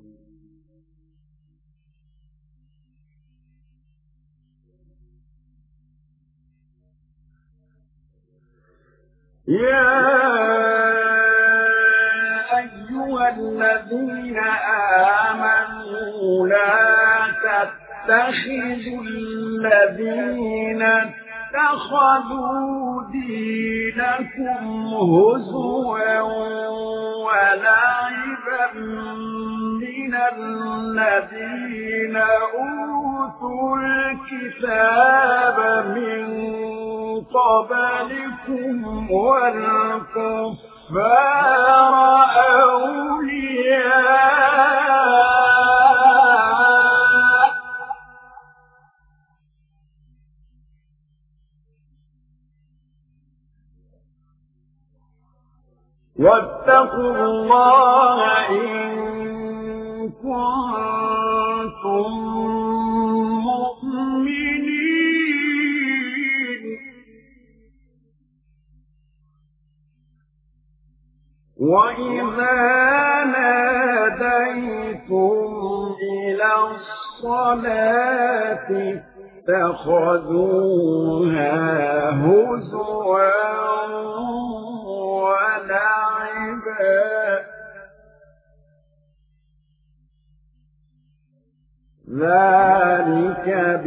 يا أيها الذين آمنوا لا تتخذوا الذين اتخذوا دينكم هزوا ولعبا من الذين أوتوا الكتاب من قبلكم والكفار أولياء واتقوا الله إن كنتم مؤمنين وإذا ناديتم إلى الصلاة اتخذوها هزوا ولعبا ذلك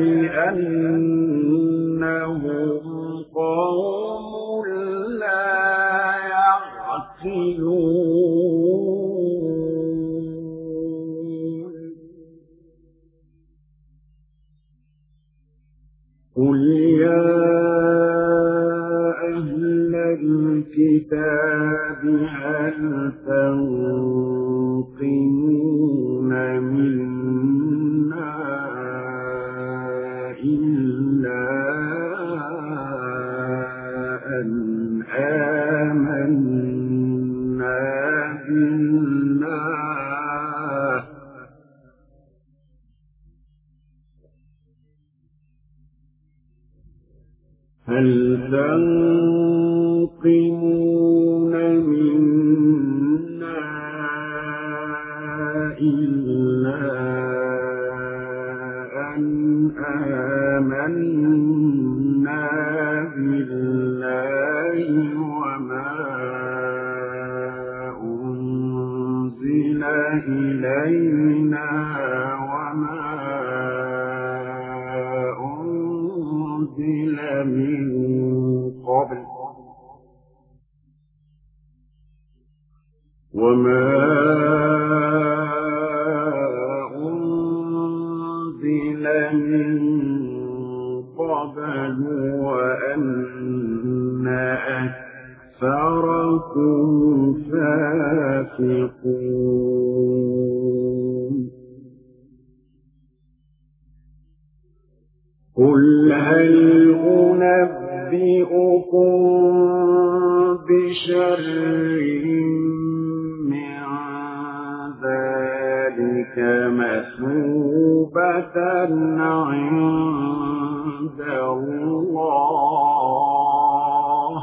بأنهم قوم لا يعقلون قل يا أهل الكتاب هل تنقمون منا إلا أن آمنا بالله هل تنقمون منا إلا أن آمنا بالله وما إلينا وما أنزل من قبل وما أنزل من قبل وأن أكثركم فاسقون قل هل أنبئكم بشر من ذلك مثوبة عند الله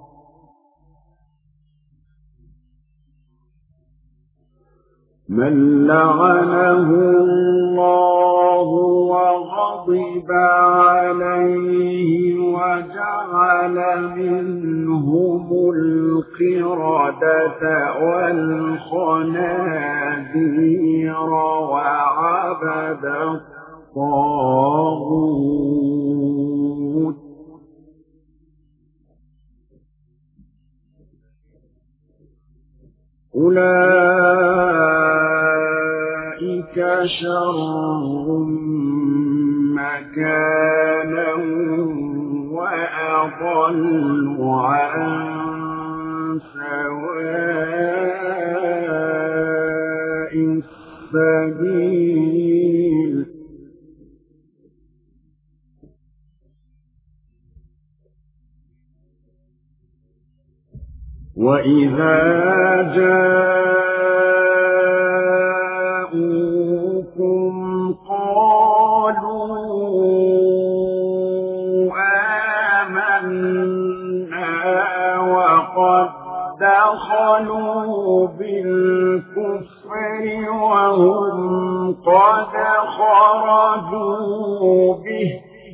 من لعنه الله وغضب عليه وجعل منهم القردة والخنازير وعبد الطاغوت أولئك شر مكانا وأضل عن سواء السبيل وإذا جاءوكم قالوا آمنا وقد دخلوا بالكفر وهم قد خرجوا به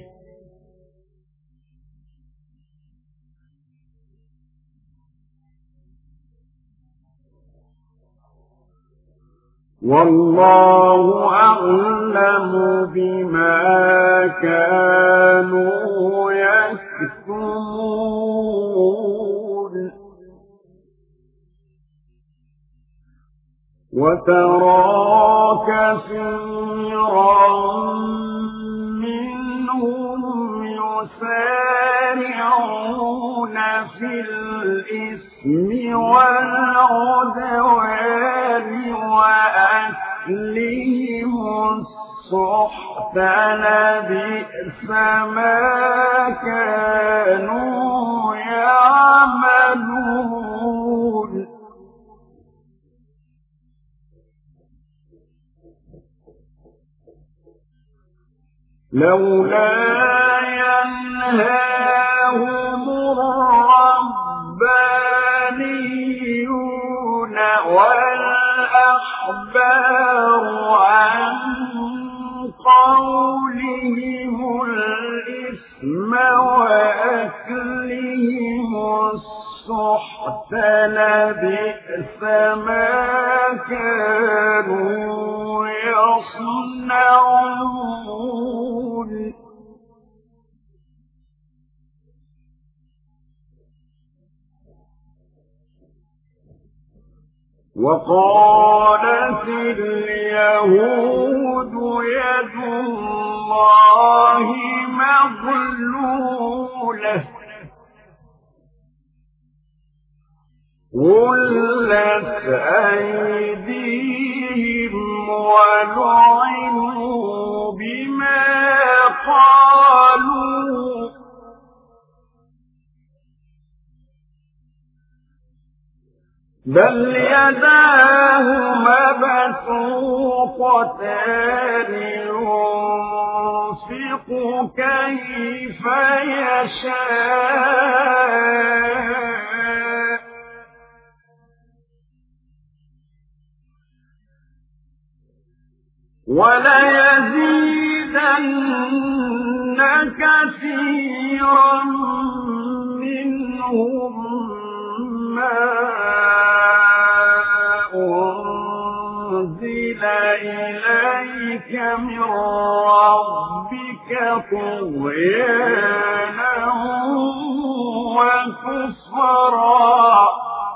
والله أعلم بما كانوا يكتمون وترى كثيرا منهم يسارعون في الإثم والعدوان وأكلهم السحت لبئس ما كانوا يعملون لولا ينهاهم الربانيون والأحبار عن قولهم الإثم وأكلهم السحت لبئس ما كانوا يصنعون وقالت اليهود يد الله مغلولة غلت أيديهم ولعنوا بما قالوا بل يداه مبسوطتان ينفق كيف يشاء وليزيدن كثيرا منهم ما أنزل إليك من ربك طغيانا وكفرا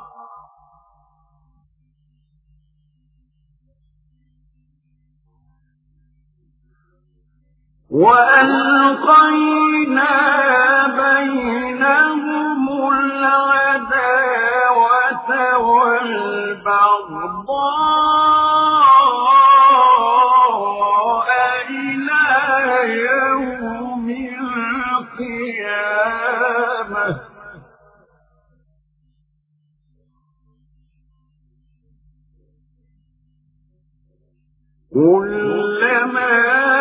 وألقينا بينهم العداوة والبغضاء إلى يوم القيامة كلما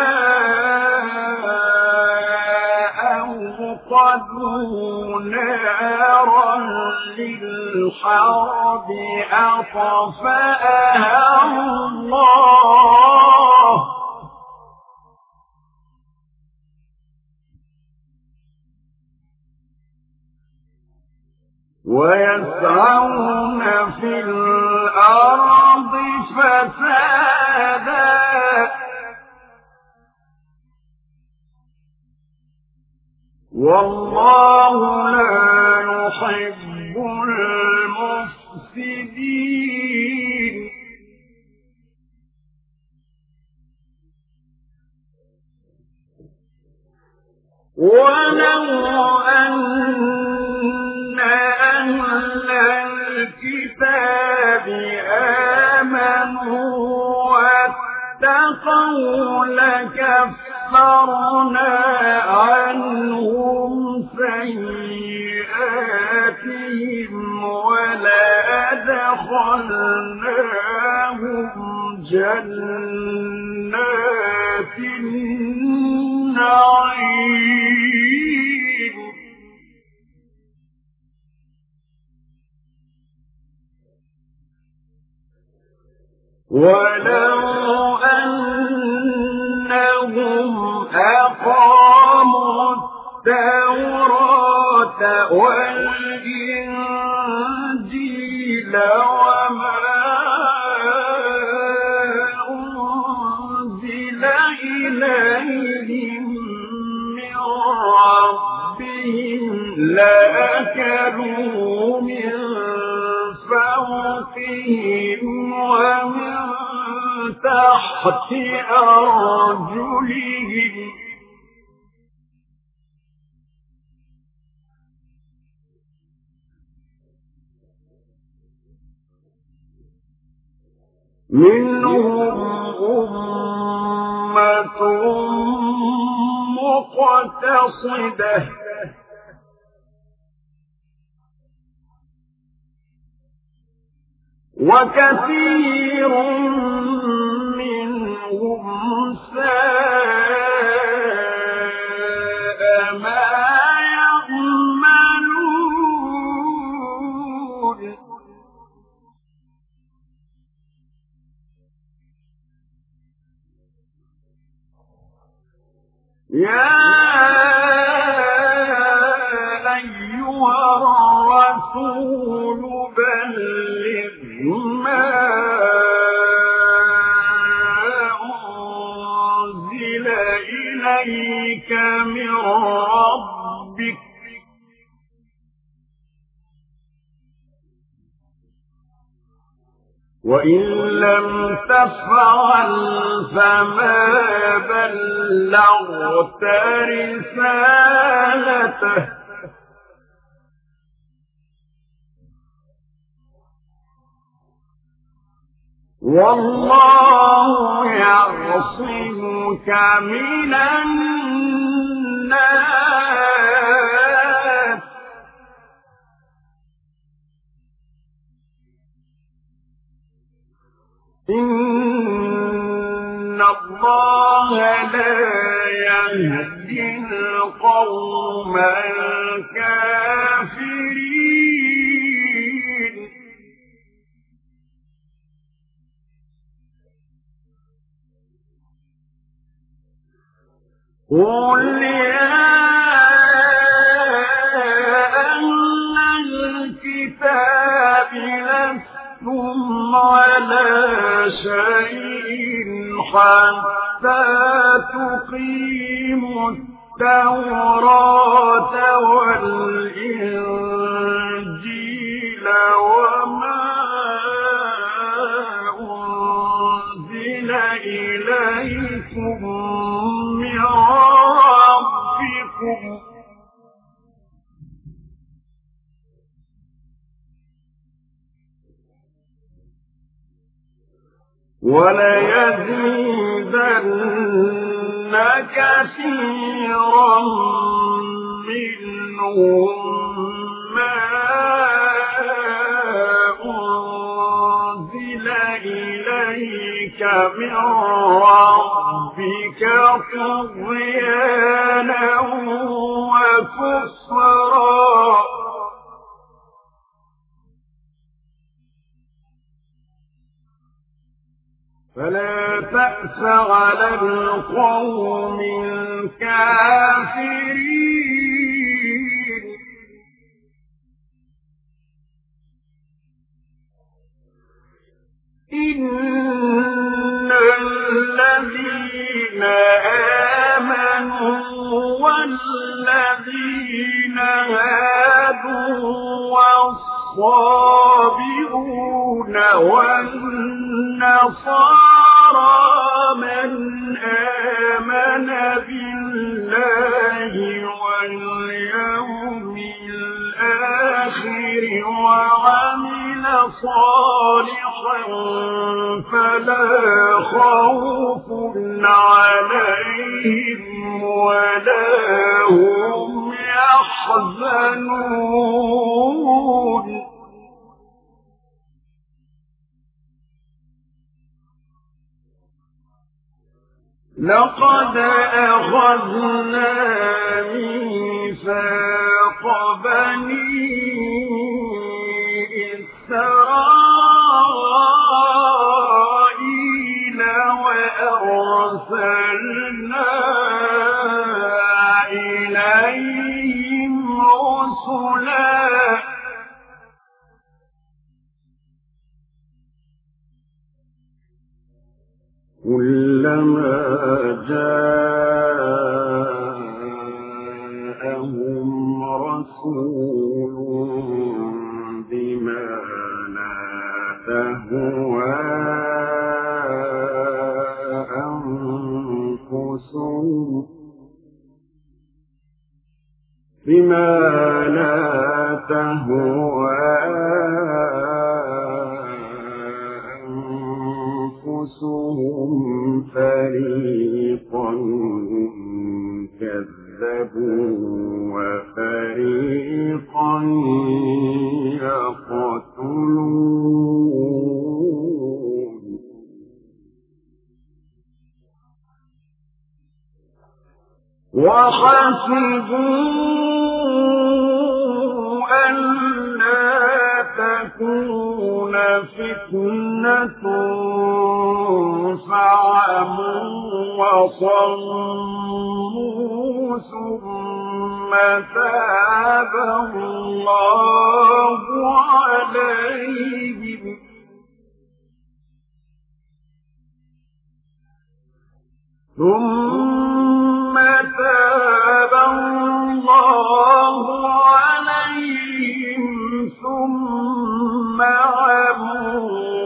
أوقدوا نارا للحرب أطفأها الله ويسعون في الأرض فسادا والله لا يحب المفسدين ولو أن أهل الكتاب آمنوا واتقوا لكفرنا عنهم سيئاتهم ولأدخلناهم جنات النعيم ولو أنهم أقاموا التوراة والإنجيل وما أنزل إليهم من ربهم لأكلوا من فوقهم ومن تحت أرجلهم منهم أمة مقتصدة وكثير منهم ساء ما يعملون يا أيها الرسول بلغ ما أنزل إليك من ربك وإن لم تفعل فما بلغت رسالته والله يعصمك من الناس إن الله لا يهدي القوم الكافرين قل يا أهل الكتاب لستم على شيء حتى تقيموا التوراة والإنجيل وما أنزل إليكم من ربكم وليزيدن كثيرا منهم ما أنزل إليك من ربك طغيانا وكفرا فلا تأس على القوم الكافرين إن الذين آمنوا والذين هادوا والصابئون والنصارى من آمن بالله واليوم الآخر وعمل صالحا فلا خوف عليهم ولا هم يحزنون لقد أخذنا ميثاق بني إسرائيل وأرسلنا إليهم رسلا كلما جاءهم رسول بما لا تهوى أنفسهم بما لا تهوى أنفسهم فريقا كذبوا وفريقا يقتلون وحسبوا ألا تكون فتنة فعموا وصموا ثم تاب الله عليهم ثم تاب الله عليهم ثم عموا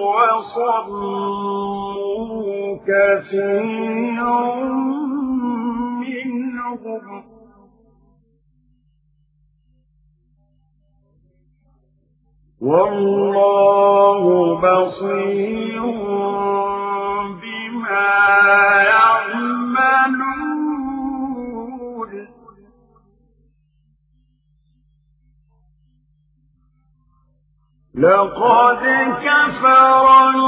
وصموا كثير منهم والله بصير بما يعملون لقد كفر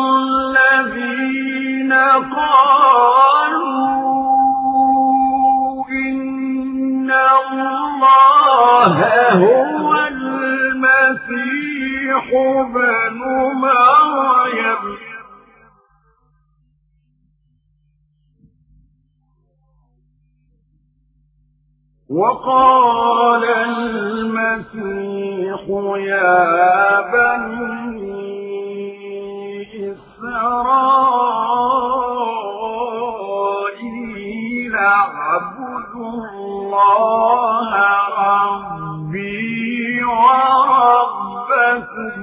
الذين قالوا إن الله هو المسيح ابن مريم وقال المسيح يا بني إسرائيل إسرائيل اعبدوا الله ربي وربكم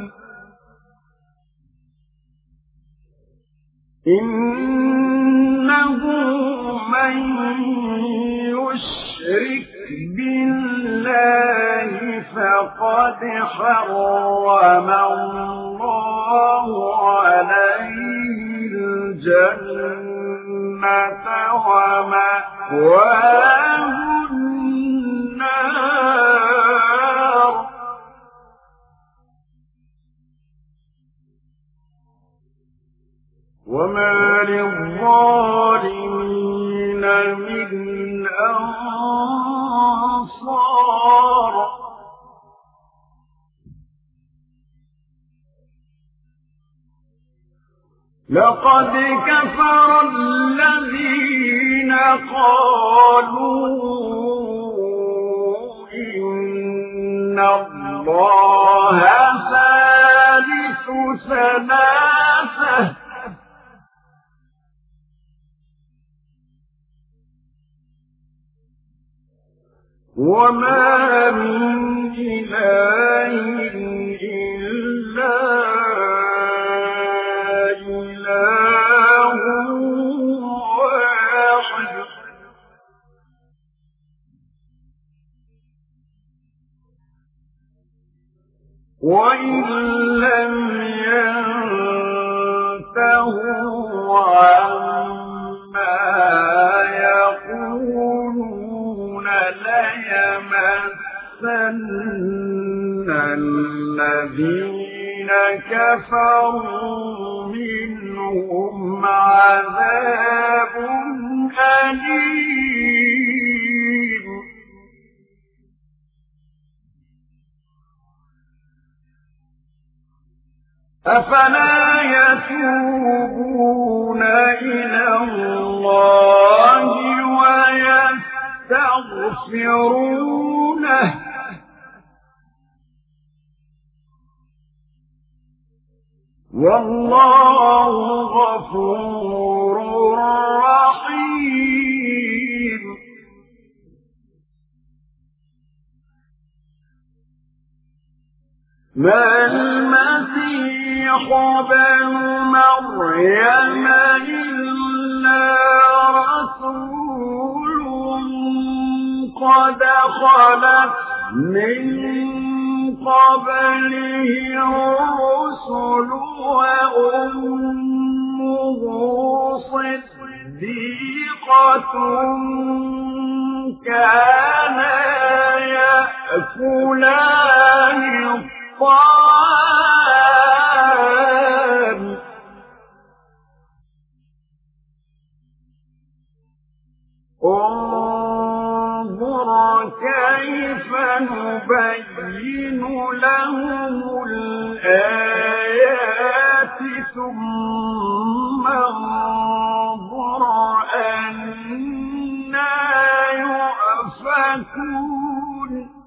إنه من يشرك بالله فقد حرم الله عليه الجنة ومأواه النار وما للظالمين من أنصار لقد كفر الذين قالوا إن الله ثالث ثلاثة وما من إله إلا إله واحد وإن لم ينتهوا عما يقولون ليمسن الذين كفروا منهم عذاب أليم أفلا يتوبون إلى الله ويستغفرونه والله غفور رحيم ما المسيح ابن مريم إلا رسول قد خلت من قبله الرسل وأمه صديقة كانا يأكلان الطعام انظر كيف نبين لهم الآيات ثم انظر أنى يؤفكون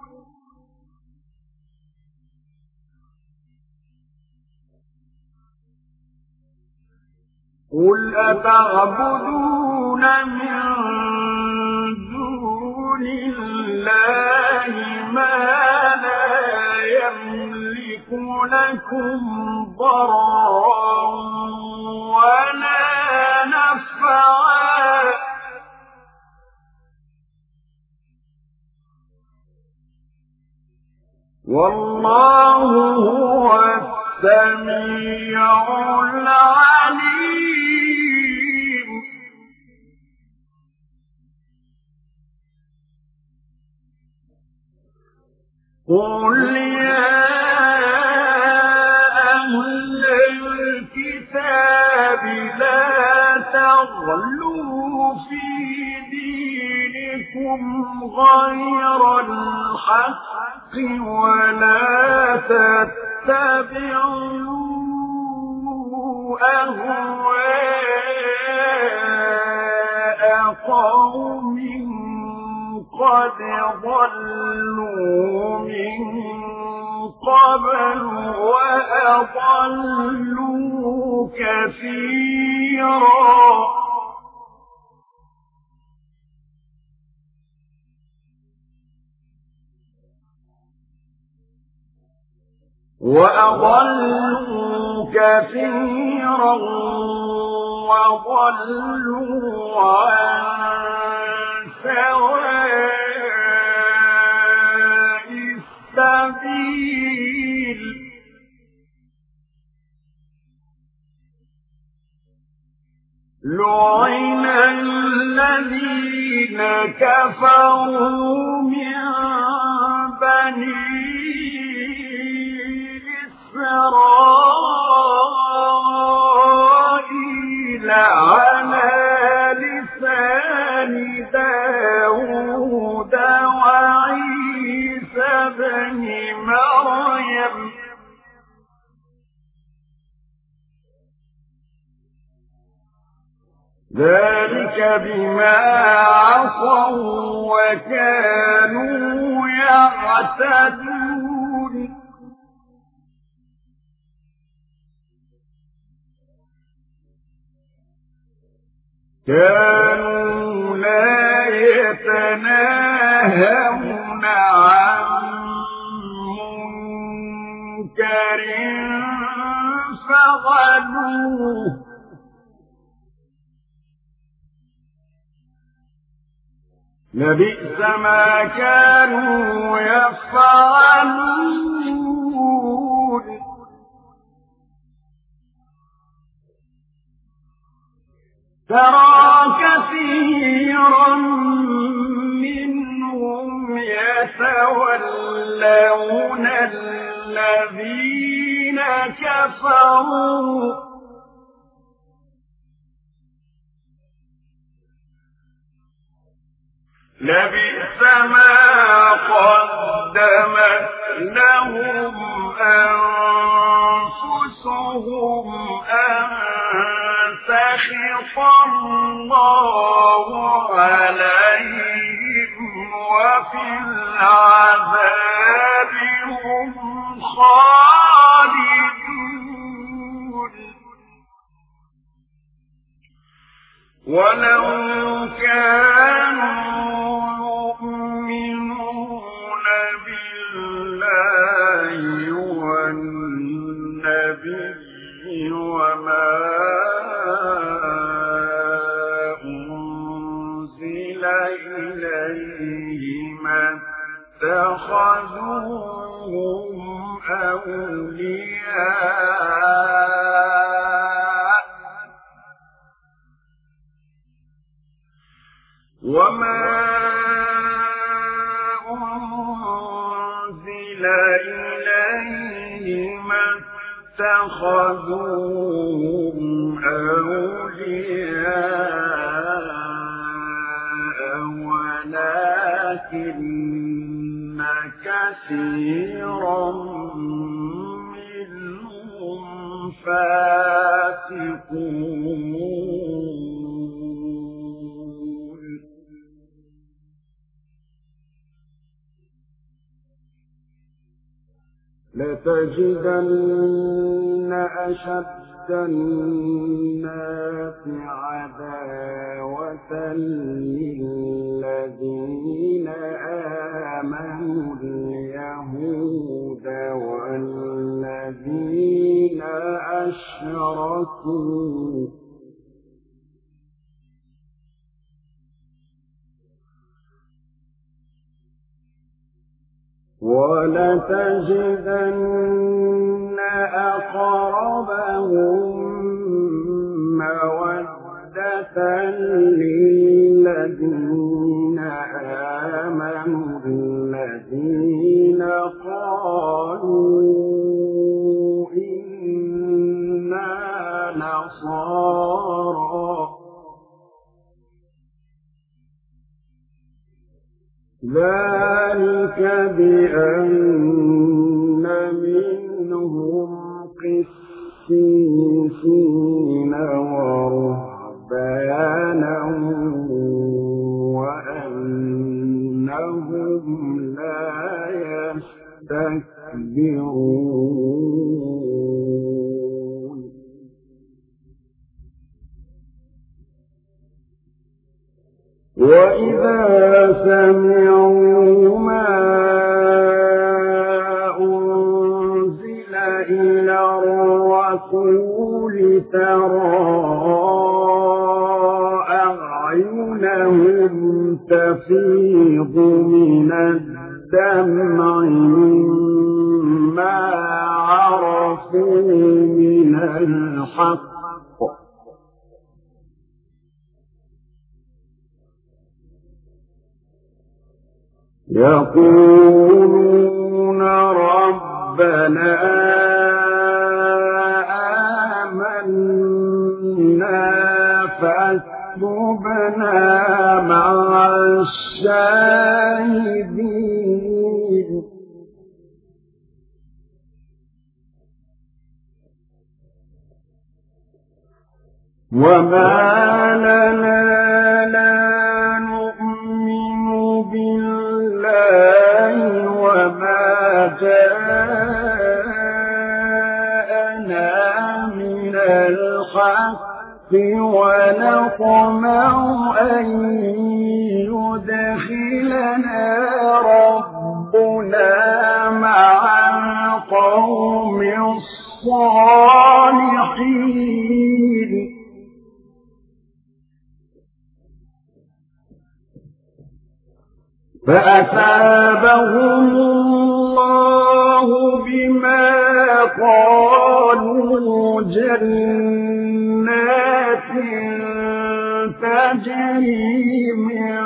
قل أتعبدون من دون الله ما لا يملك لكم ضرا ولا نفعا والله هو السميع العليم قل يا أهل الكتاب لا تغلوا في دينكم غير الحق ولا تتبعوا أهواء قوم قد ضلوا من قبل وأضلوا كثيرا وأضلوا كثيرا وضلوا عن سواء السبيل لعن الذين كفروا من بني إسرائيل على لسان داود وعيسى بن مريم ذلك بما عصوا وكانوا يعتدون كانوا لا يتناهون عن منكر فعلوه لبئس ما كانوا يفعلون ترى كثيرا منهم يتولون الذين كفروا لبئس ما قدمت لهم أنفسهم أن سخط الله عليهم وفي العذاب هم خالدون ولو كانوا يؤمنون بالله والنبي وما أنزل إليه ما اتخذوهم أولياء وما أنزل إليه ما اتخذوهم أولياء ولكن كثيرا منهم فاسقون لتجدن أشد الناس عداوة للذين آمنوا اليهود والذين أشركوا ولتجدن أقربهم مودة للذين آمنوا الذين قالوا إنا نصارى ذلك بأن منهم قسيسين ورهبانا وأنهم لا يستكبرون وإذا سمعوا ما أنزل إلى الرسول ترى أعينهم تفيض من الدمع مما عرفوا من الحق يقولون ربنا آمنا فاكتبنا مع الشاهدين وما لنا لا نؤمن بالله وما جاءنا من الحق ونطمع أن يدخلنا ربنا مع القوم الصالحين فأثابهم الله بما قالوا جنات تجري من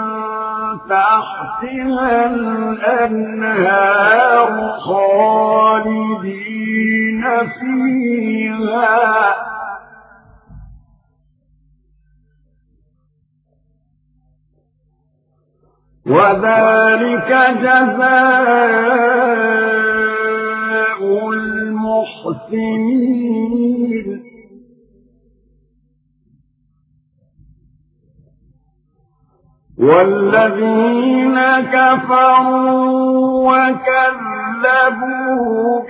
تحتها الأنهار خالدين فيها وذلك جزاء المحسنين والذين كفروا وكذبوا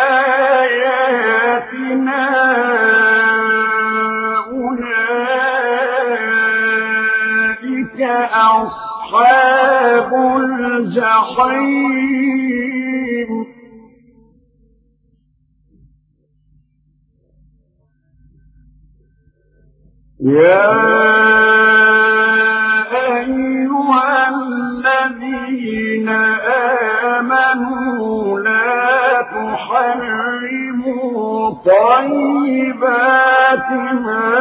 بآياتنا أولئك أصحاب الجحيم يا أيها الذين آمنوا لا تحرموا طيبات ما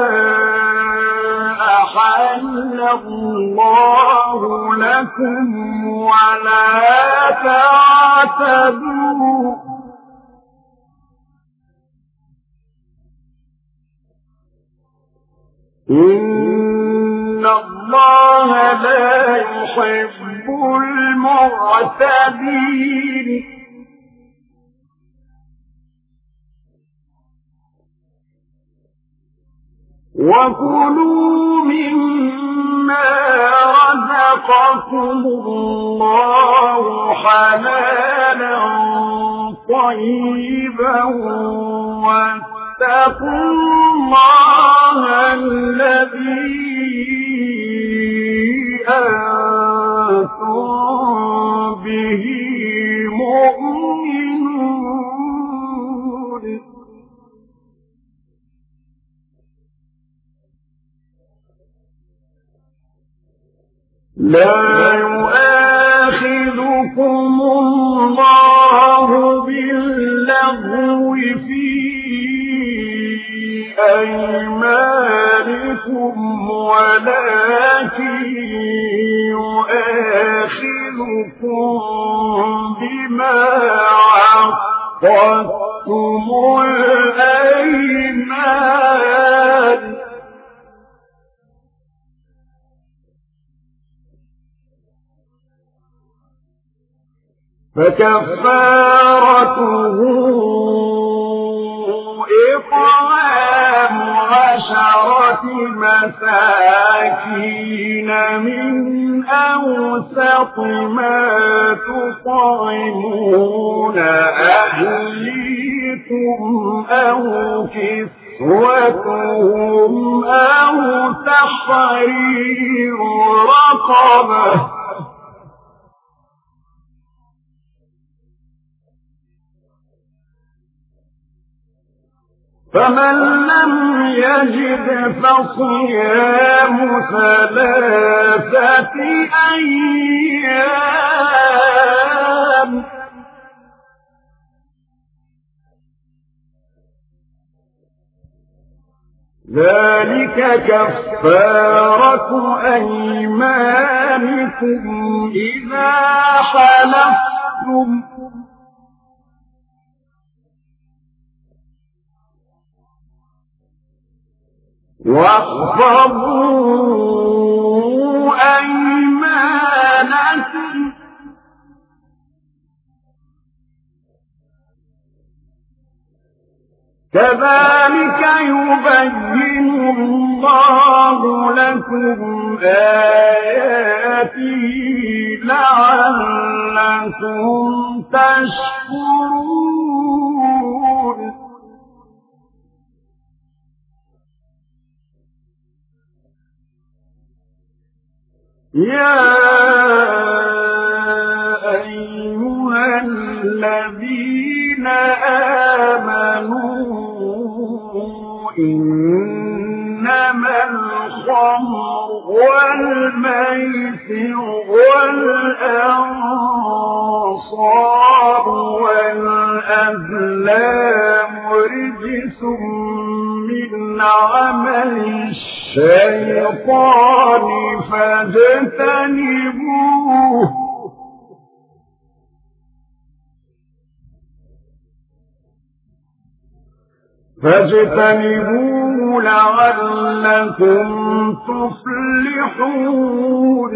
أحل الله لكم ولا تعتدوا إن الله لا يحب المعتدين وكلوا مما رزقكم الله حلالا طيبا واتقوا الله الذي أنتم به مؤمنون لا يؤاخذكم الله باللغو في أيمانكم ولكن يؤاخذكم بما عقدتم الأيمان فكفارته إطعام عشرة مساكين من أوسط ما تطعمون أهليكم أو كسوتهم أو تحرير الرقبة فمن لم يجد فصيام ثلاثة أيام ذلك كفارة أيمانكم إذا حلفتم واحفظوا أيمانكم كذلك يبين الله لكم آياته لعلكم تشكرون يا أيها الذين آمنوا إنما الخمر والميسر والأنصاب والأزلام رجس من عمل الشيطان فاجتنبوه فاجتنبوه لعلكم تفلحون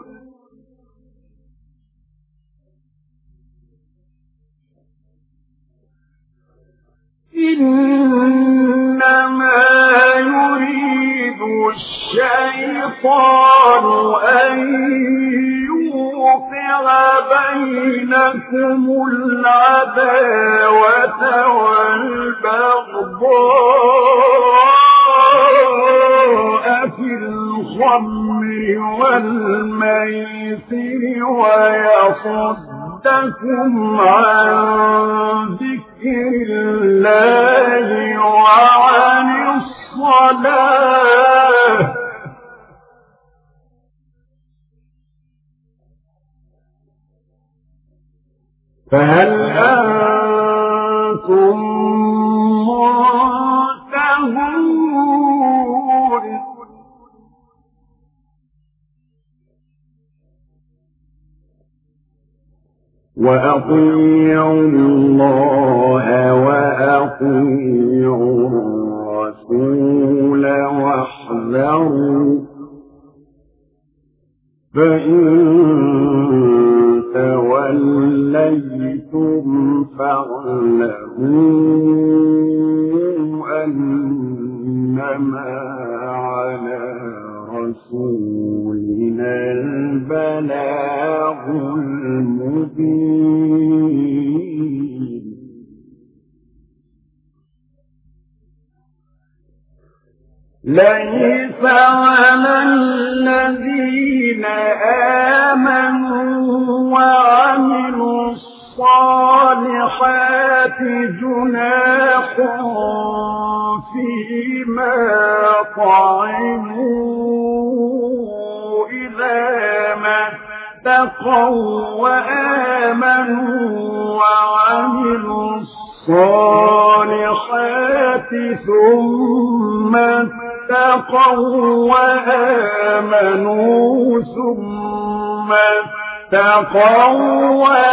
إنما يريد الشيطان أن يوقع بينكم العداوة والبغضاء في الخمر والميسر ويصدكم عن ذكر الله وعن الصلاة فهل أنتم منتهون وأطيعوا الله وأطيعوا الرسول واحذروا فإن توليتم فاعلموا أنما على رسولنا البلاغ المبين ليس على الذين آمنوا وعملوا الصالحات جناح فيما طعموا إذا ما اتقوا وآمنوا وعملوا الصالحات ثم اتقوا وآمنوا ثم اتقوا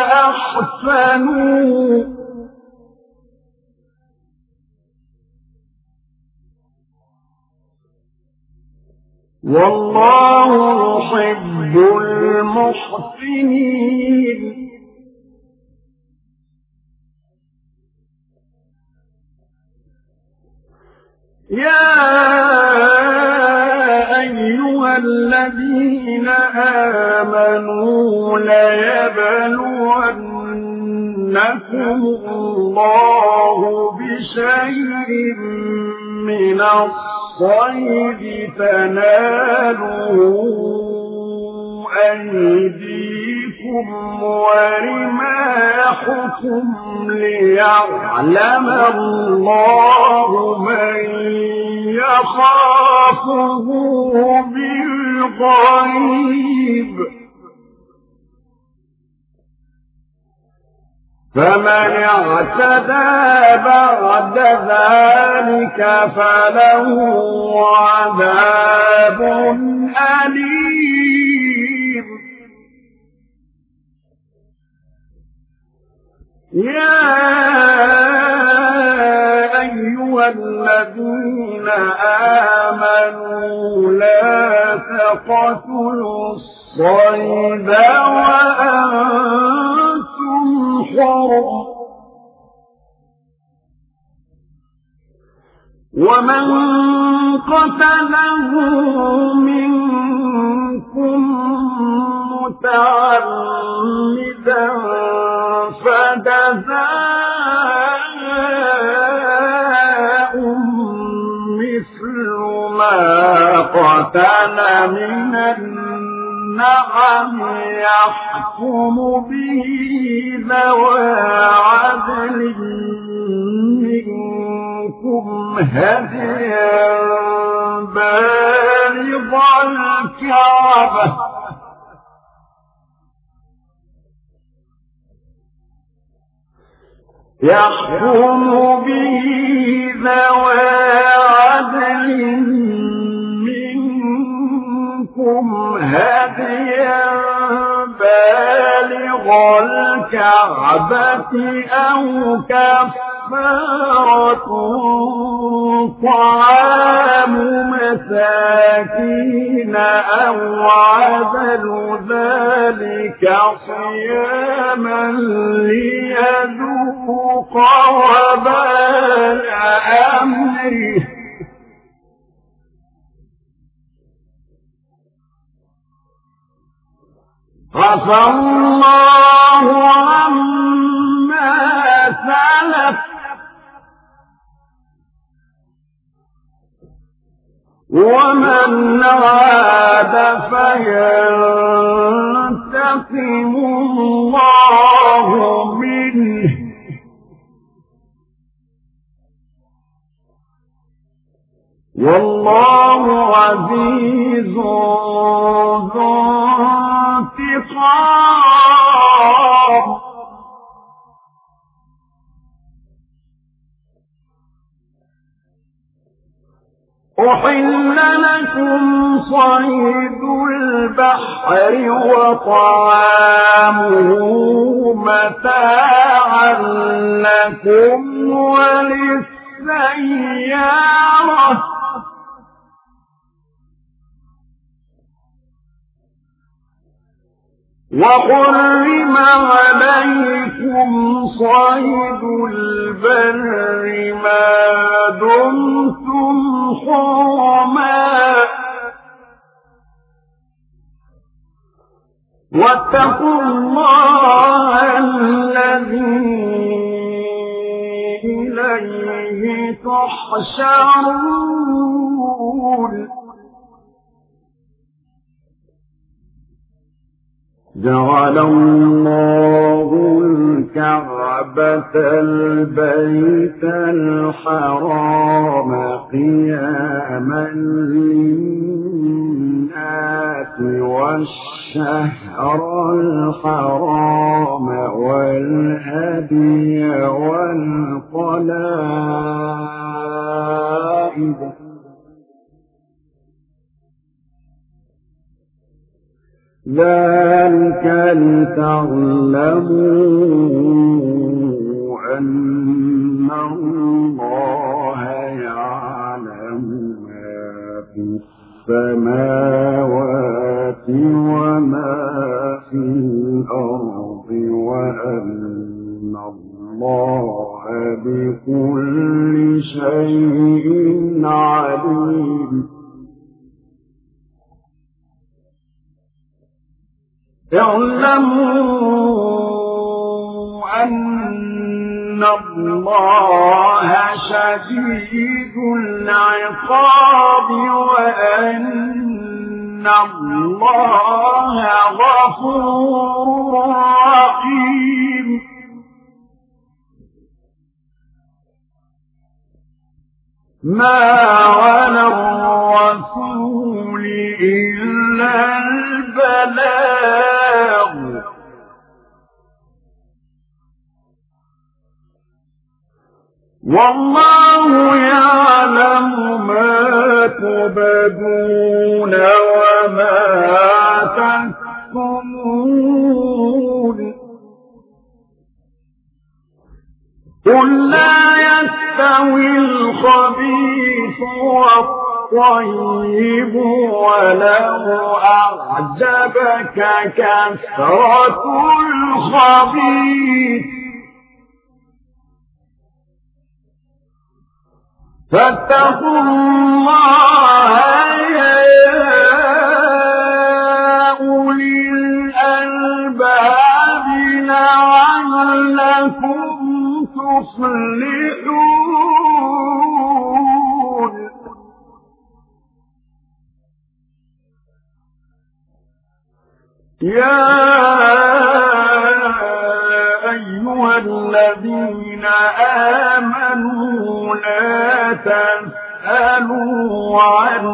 وأحسنوا والله يحب المحسنين يا أيها الذين آمنوا ليبلونكم الله بشيء من الصيد تناله أيديكم ورماحكم ليعلم الله من يخافه بالغيب فمن اعتدى بعد ذلك فله عذاب أليم يا أيها الذين آمنوا لا تقتلوا الصيد وأنتم حرم ومن قتله منكم متعمدا فجزاء مثل ما قتل من النعم يحكم به ذوى عدل منكم هديا بالغ الكعبة يحكم به ذوى عدل منكم هديا بالغ الكعبة أو كفارة طعام مساكين أو عدل ذلك صياما ليذوق وبال أمره عفى الله عما سلف ومن عاد فينتقم الله منه والله عزيز ذو انتقام أحل لكم صيد البحر وطعامه متاعا لكم وللسيارة وحرم عليكم صيد البر ما دمتم حرما واتقوا الله الذي إليه تحشرون جعل الله الكعبة البيت الحرام قياما للناس والشهر الحرام والهدي والقلائد ذلك لتعلموا أن الله يعلم ما في السماوات وما في الأرض وأن الله بكل شيء عليم اعلموا أن الله شديد العقاب وأن الله غفور رحيم ما على الرسول إلا البلاغ والله يعلم ما تبدون وما تكتمون قل لا يستوي الخبيث والطيب ولو أعجبك كثرة الخبيث فاتقوا الله يا أولي الألباب لعلكم تفلحون يا أيها الذين آمنوا لا تسألوا عن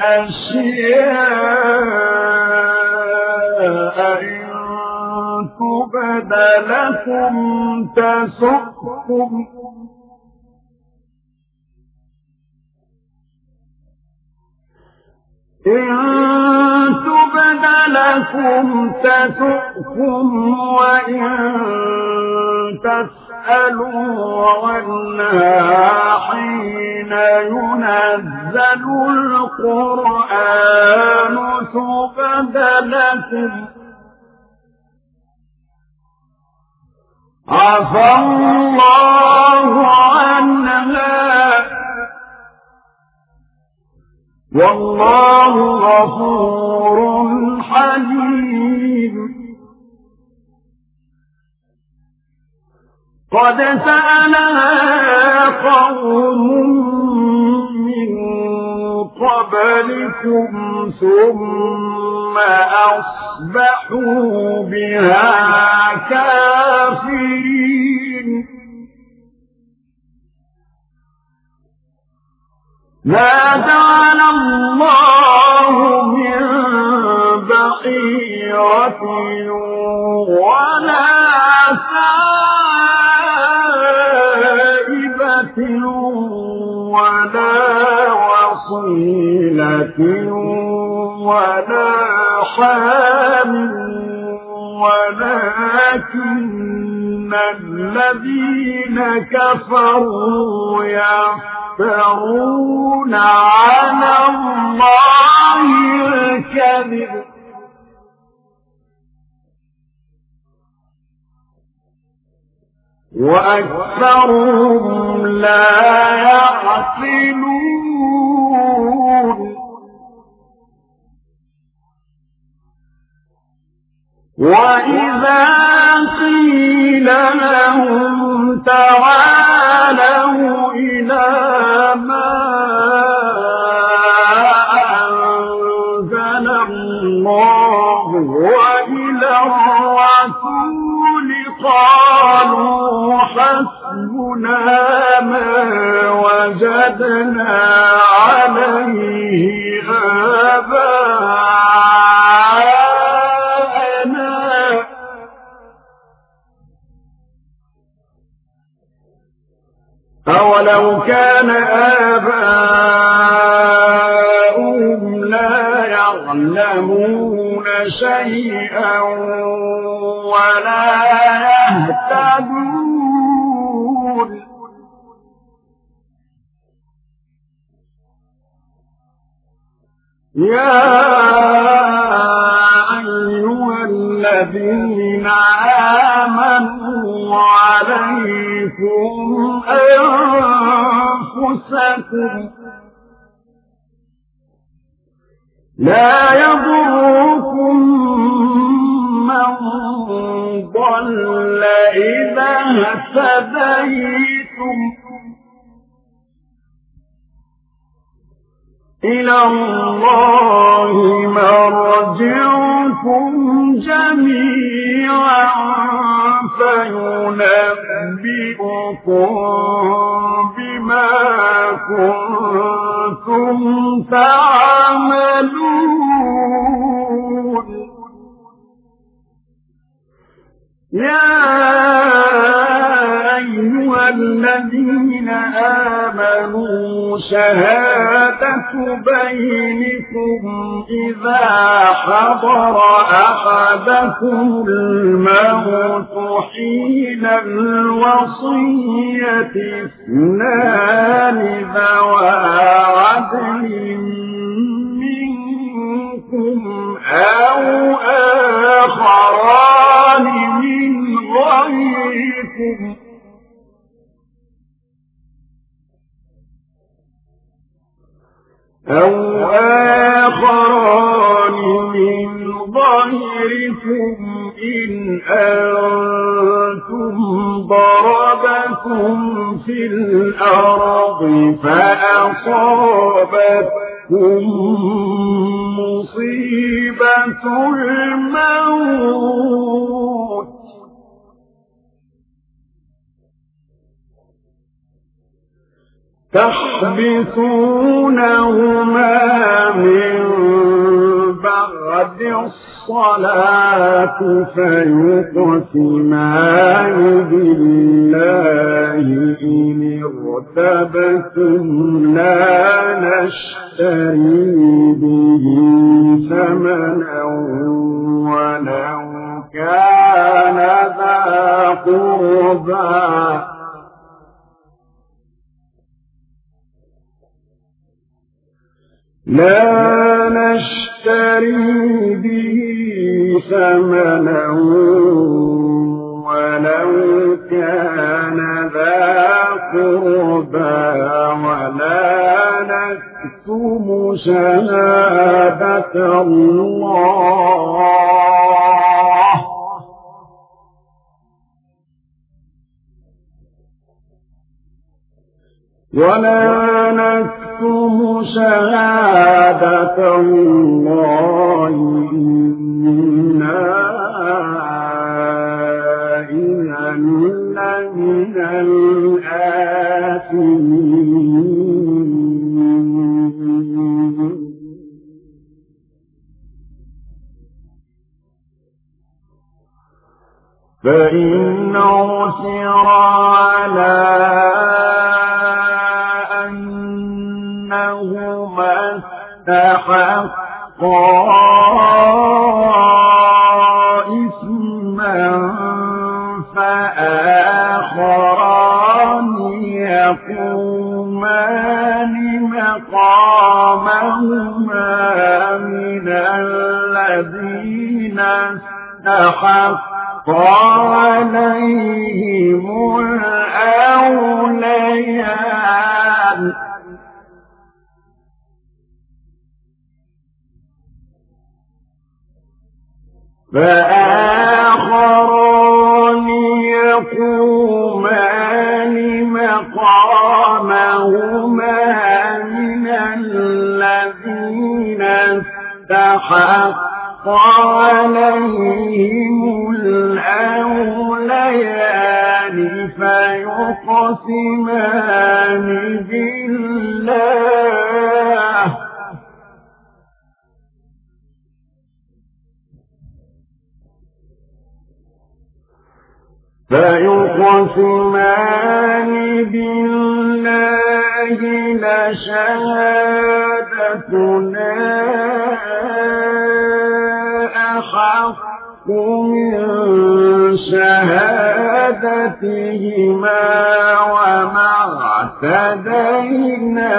أشياء إن تبد لكم تسؤكم إن تبد لكم تسؤكم وإن تسألوا عنها حين ينزل القرآن تبد لكم عفى الله عنها والله غفور حليم قد سألها قوم من قبلكم ثم أصبحوا بها كافرين ما جعل الله من بحيرة ولا سائبة ولا وصيلة ولا حام ولكن الذين كفروا يفترون على الله الكذب وأكثرهم لا يعقلون وإذا قيل لهم تعالوا إلى ما أنزل الله وإلى الرسول قالوا حسبنا ما وجدنا عليه آباءنا أولو كان آباؤهم لا يعلمون شيئا ولا يهتدون يا أيها الذين آمنوا عليكم أنفسكم لا يضركم من ضل إذا اهتديتم إلى الله مرجعكم فينبئكم بما كنتم تعملون يا أيها الذين آمنوا شهادة بينكم إذا حضر أحدكم الموت حين الوصية اثنان ذوى عدل منكم أو آخران من غيركم أو آخران من غيركم إن أنتم ضربتم في الأرض فأصابتكم مصيبة الموت تحبسونهما من بعد الصلاة فيقسمان بالله إن ارتبتم لا نشتري به ثمنا ولو كان ذا قربى لا نشتري به ثمنا ولو كان ذا قربى ولا نكتم شهادة الله ولا نكتم شهادة الله إنا إذا لمن الآثمين فإن عثر على أنهما استحقا إثما فآخران يقومان مقامهما من الذين استحق عليهم الأوليان فآخران يقومان مقامهما من الذين استحق عليهم الأوليان فيقسمان بالله فيقسمان بالله لشهادتنا أحق من شهادتهما وما اعتدينا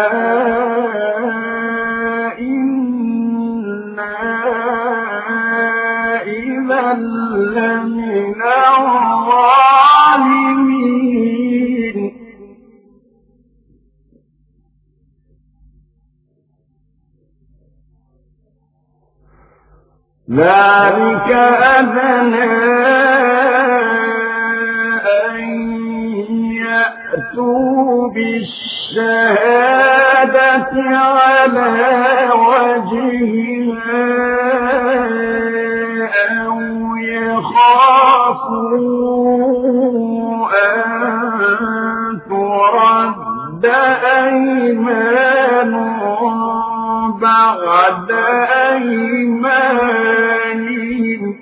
إنا إذا لمن الظالمين ذلك أدنى أن يأتوا بالشهادة على وجهها أو يخافوا بعد أيمانهم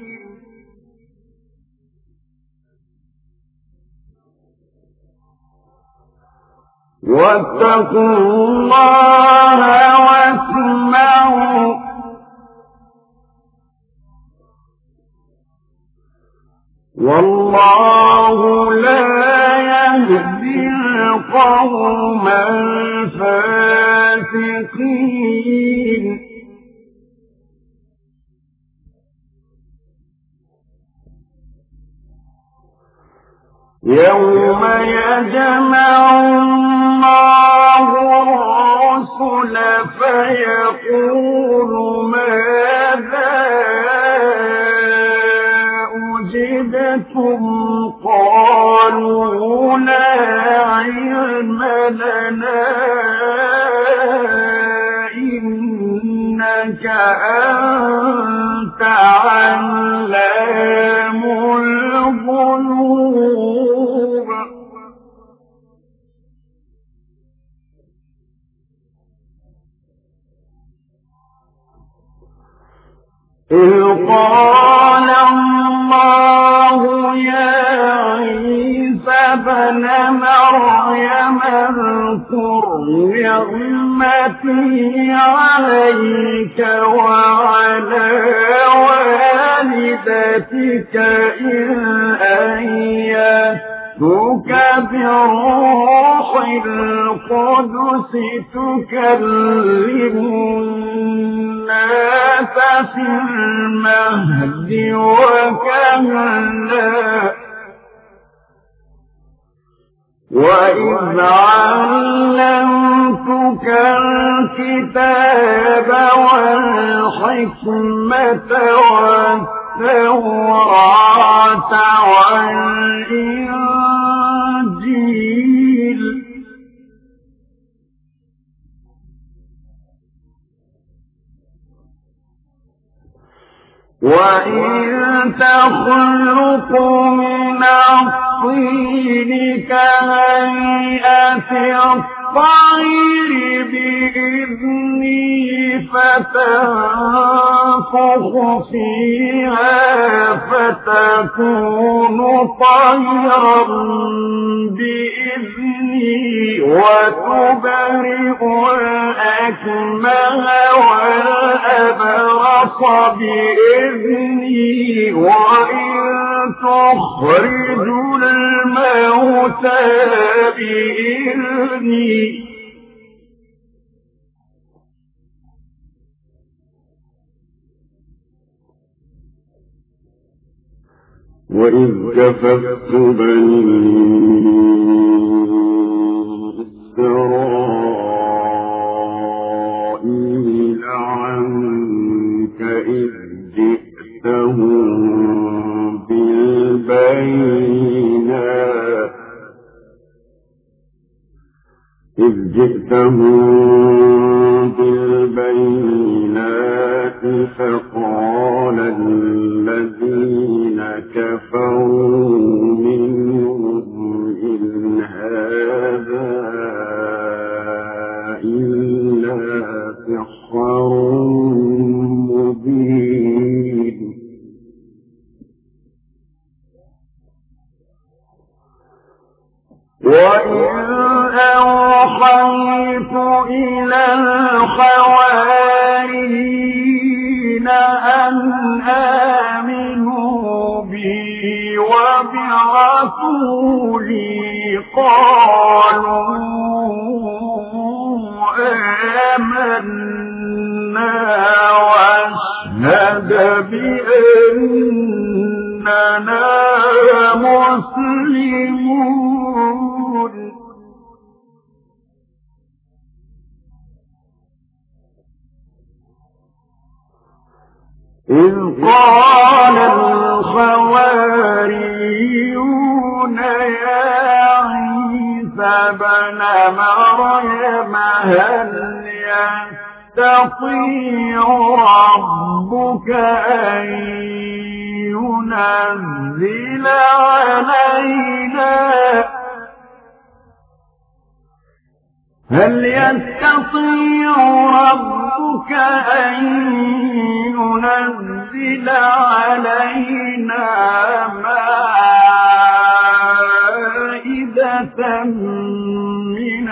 واتقوا الله واسمعوا والله لا يهدي القوم الفاسقين يوم يجمع الله الرسل فيقول ماذا أجبتم قالوا لا علم لنا إنك أنت علام الغيوب إذ قال الله يا عيسى ابن مريم اذكر نعمتي عليك وعلى والدتك إذ أيدتك بروح القدس تكلم الناس في المهد وكهلا وإذ علمتك الكتاب والحكمة والتوراة والإنجيل وإن تخلق من الطين كهيئة الطير بإذني فتنفخ فيها فتكون طيرا بإذني وتبرئ الأكمه والأبرص بإذني وإن تخرج الموتى بإذني وإذ كففت بني إسرائيل عنك إذ جئتهم بالبينات إذ جئتهم بالبينات فقال الذين كفروا منهم إن هذا إلا سحر مبين وإذ أوحيت إلى الحواريين أن آمنوا بي وبرسولي قالوا آمنا واشهد بأننا مسلمون إذ قال الحواريون يا عيسى ابن مريم هل يستطيع ربك أن ينزل علينا هل يستطيع ربك ربك أن ينزل علينا مائدة من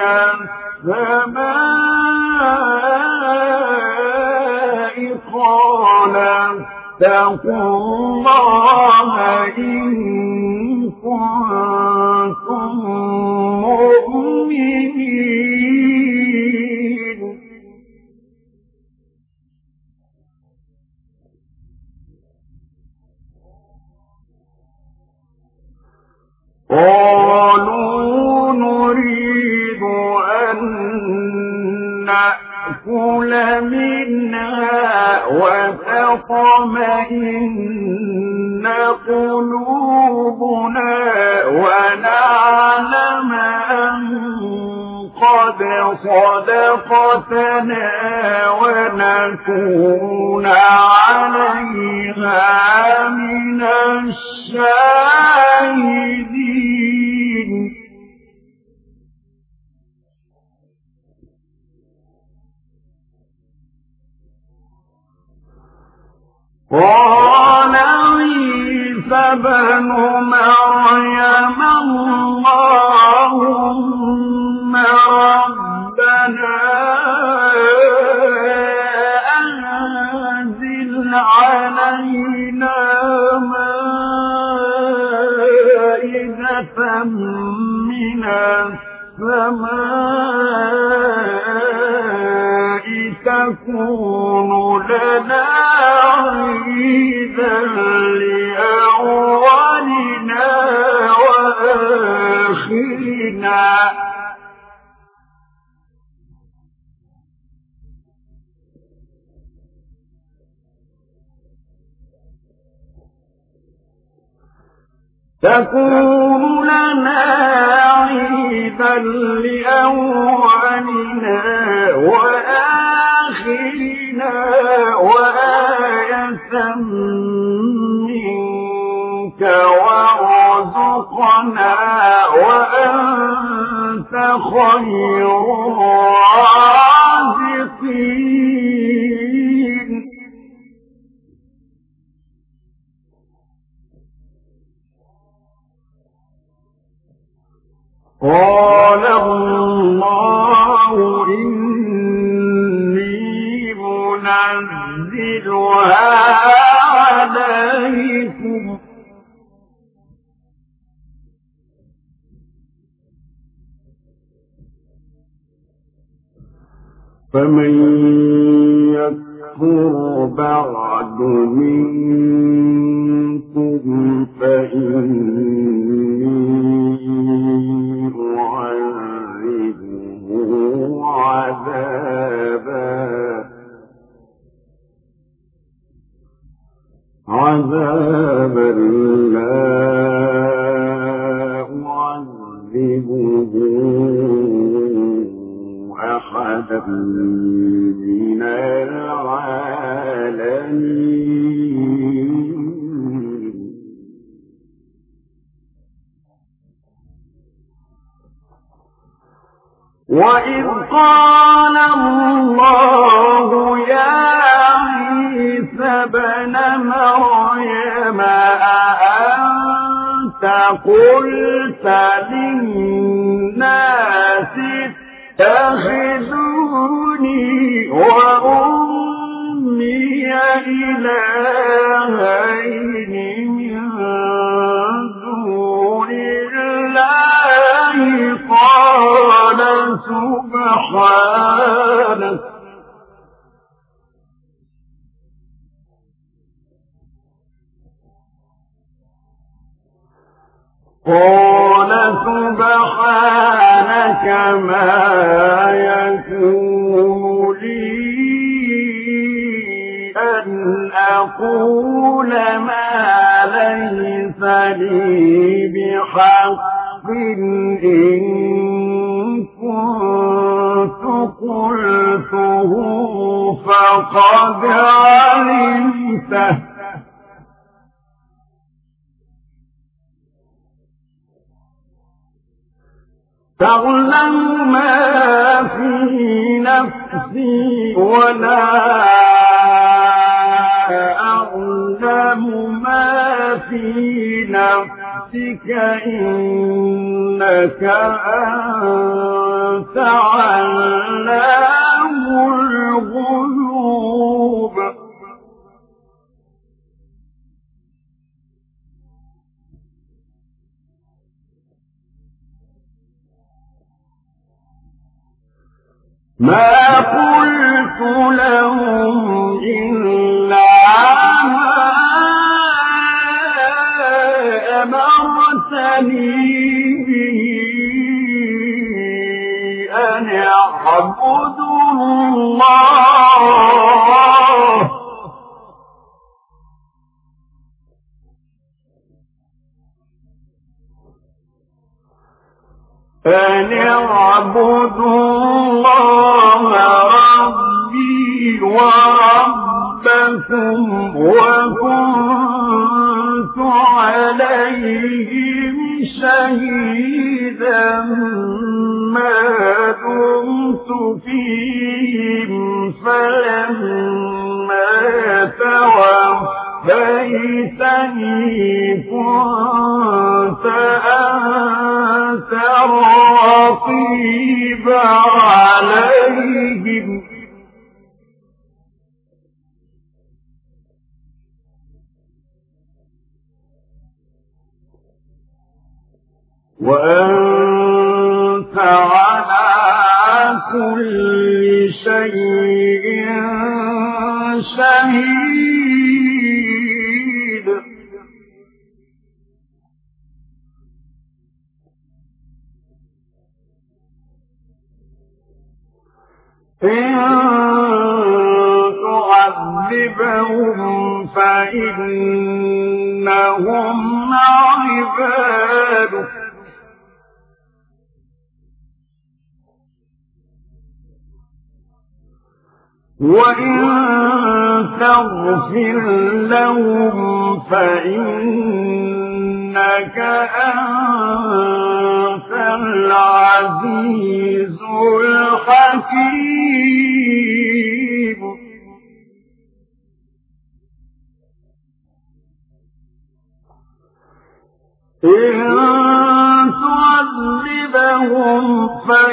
السماء قال اتقوا الله إن كنتم مؤمنين قالوا نريد أن نأكل منها وتطمئن قلوبنا ونعلم أن قد صدقتنا ونكون عليها من الشاهدين قال عيسى ابن مريم اللهم ربنا أنزل علينا مائدة من السماء تكون لنا عيدا لأولنا وآخرنا تكون لنا عيدا لأولنا وآخرنا وآية منك وارزقنا وأنت خير الرازقين قال الله إني منزلها عليكم فمن يكفر بعد منكم فإني أعذبه عذابا عذابا لا أعذبه أحدا من العالمين وإذ قال الله يا عيسى ابن مريم أأنت قلت للناس اتخذوني وأمي إلهين من دون الله قال سبحانك قال سبحانك ما يكون لي أن أقول ما ليس لي بحق إن كنت قلته فقد علمته تعلم ما في نفسي نفسي ولا أعلم ما في نفسك إنك أنت علام الغيوب ما قلت لهم إلا ما أمرتني به أن اعبدوا الله أن اعبدوا الله ربي وربكم وكنت عليهم شهيدا ما دمت فيهم فلما توفيتني كنت أنت الرقيب عليهم وأنت على كل شيء شهيد إن تعذبهم فإنهم عبادك وإن تغفر لهم فإنك أنت العزيز الحكيم إن تعذبهم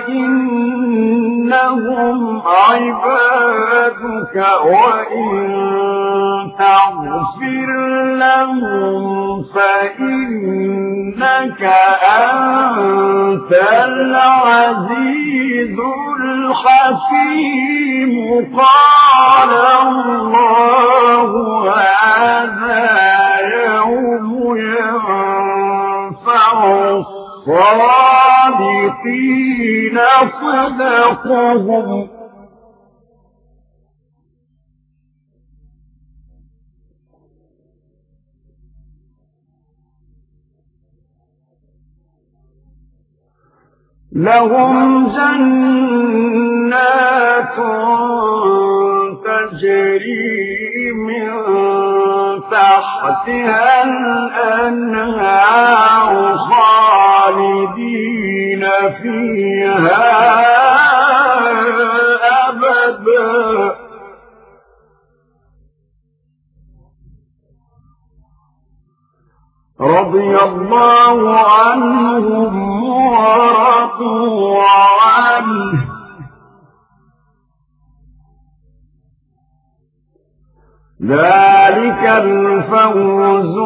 فإنهم عبادك وإن تغفر لهم فإنك أنت العزيز الحكيم قال الله هذا يوم ينفع الصادقين صدقهم لهم جنات تجري من تحتها الأنهار خالدين فيها أبدا رضي الله عنهم ورضوا عنه ذلك الفوز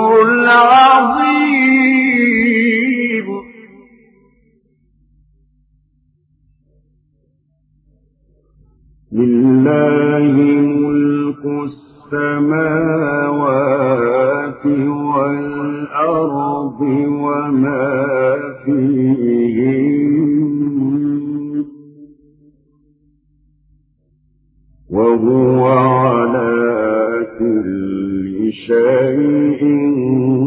العظيم لله ملك السماوات والأرض وما فيهن وهو على كل شيء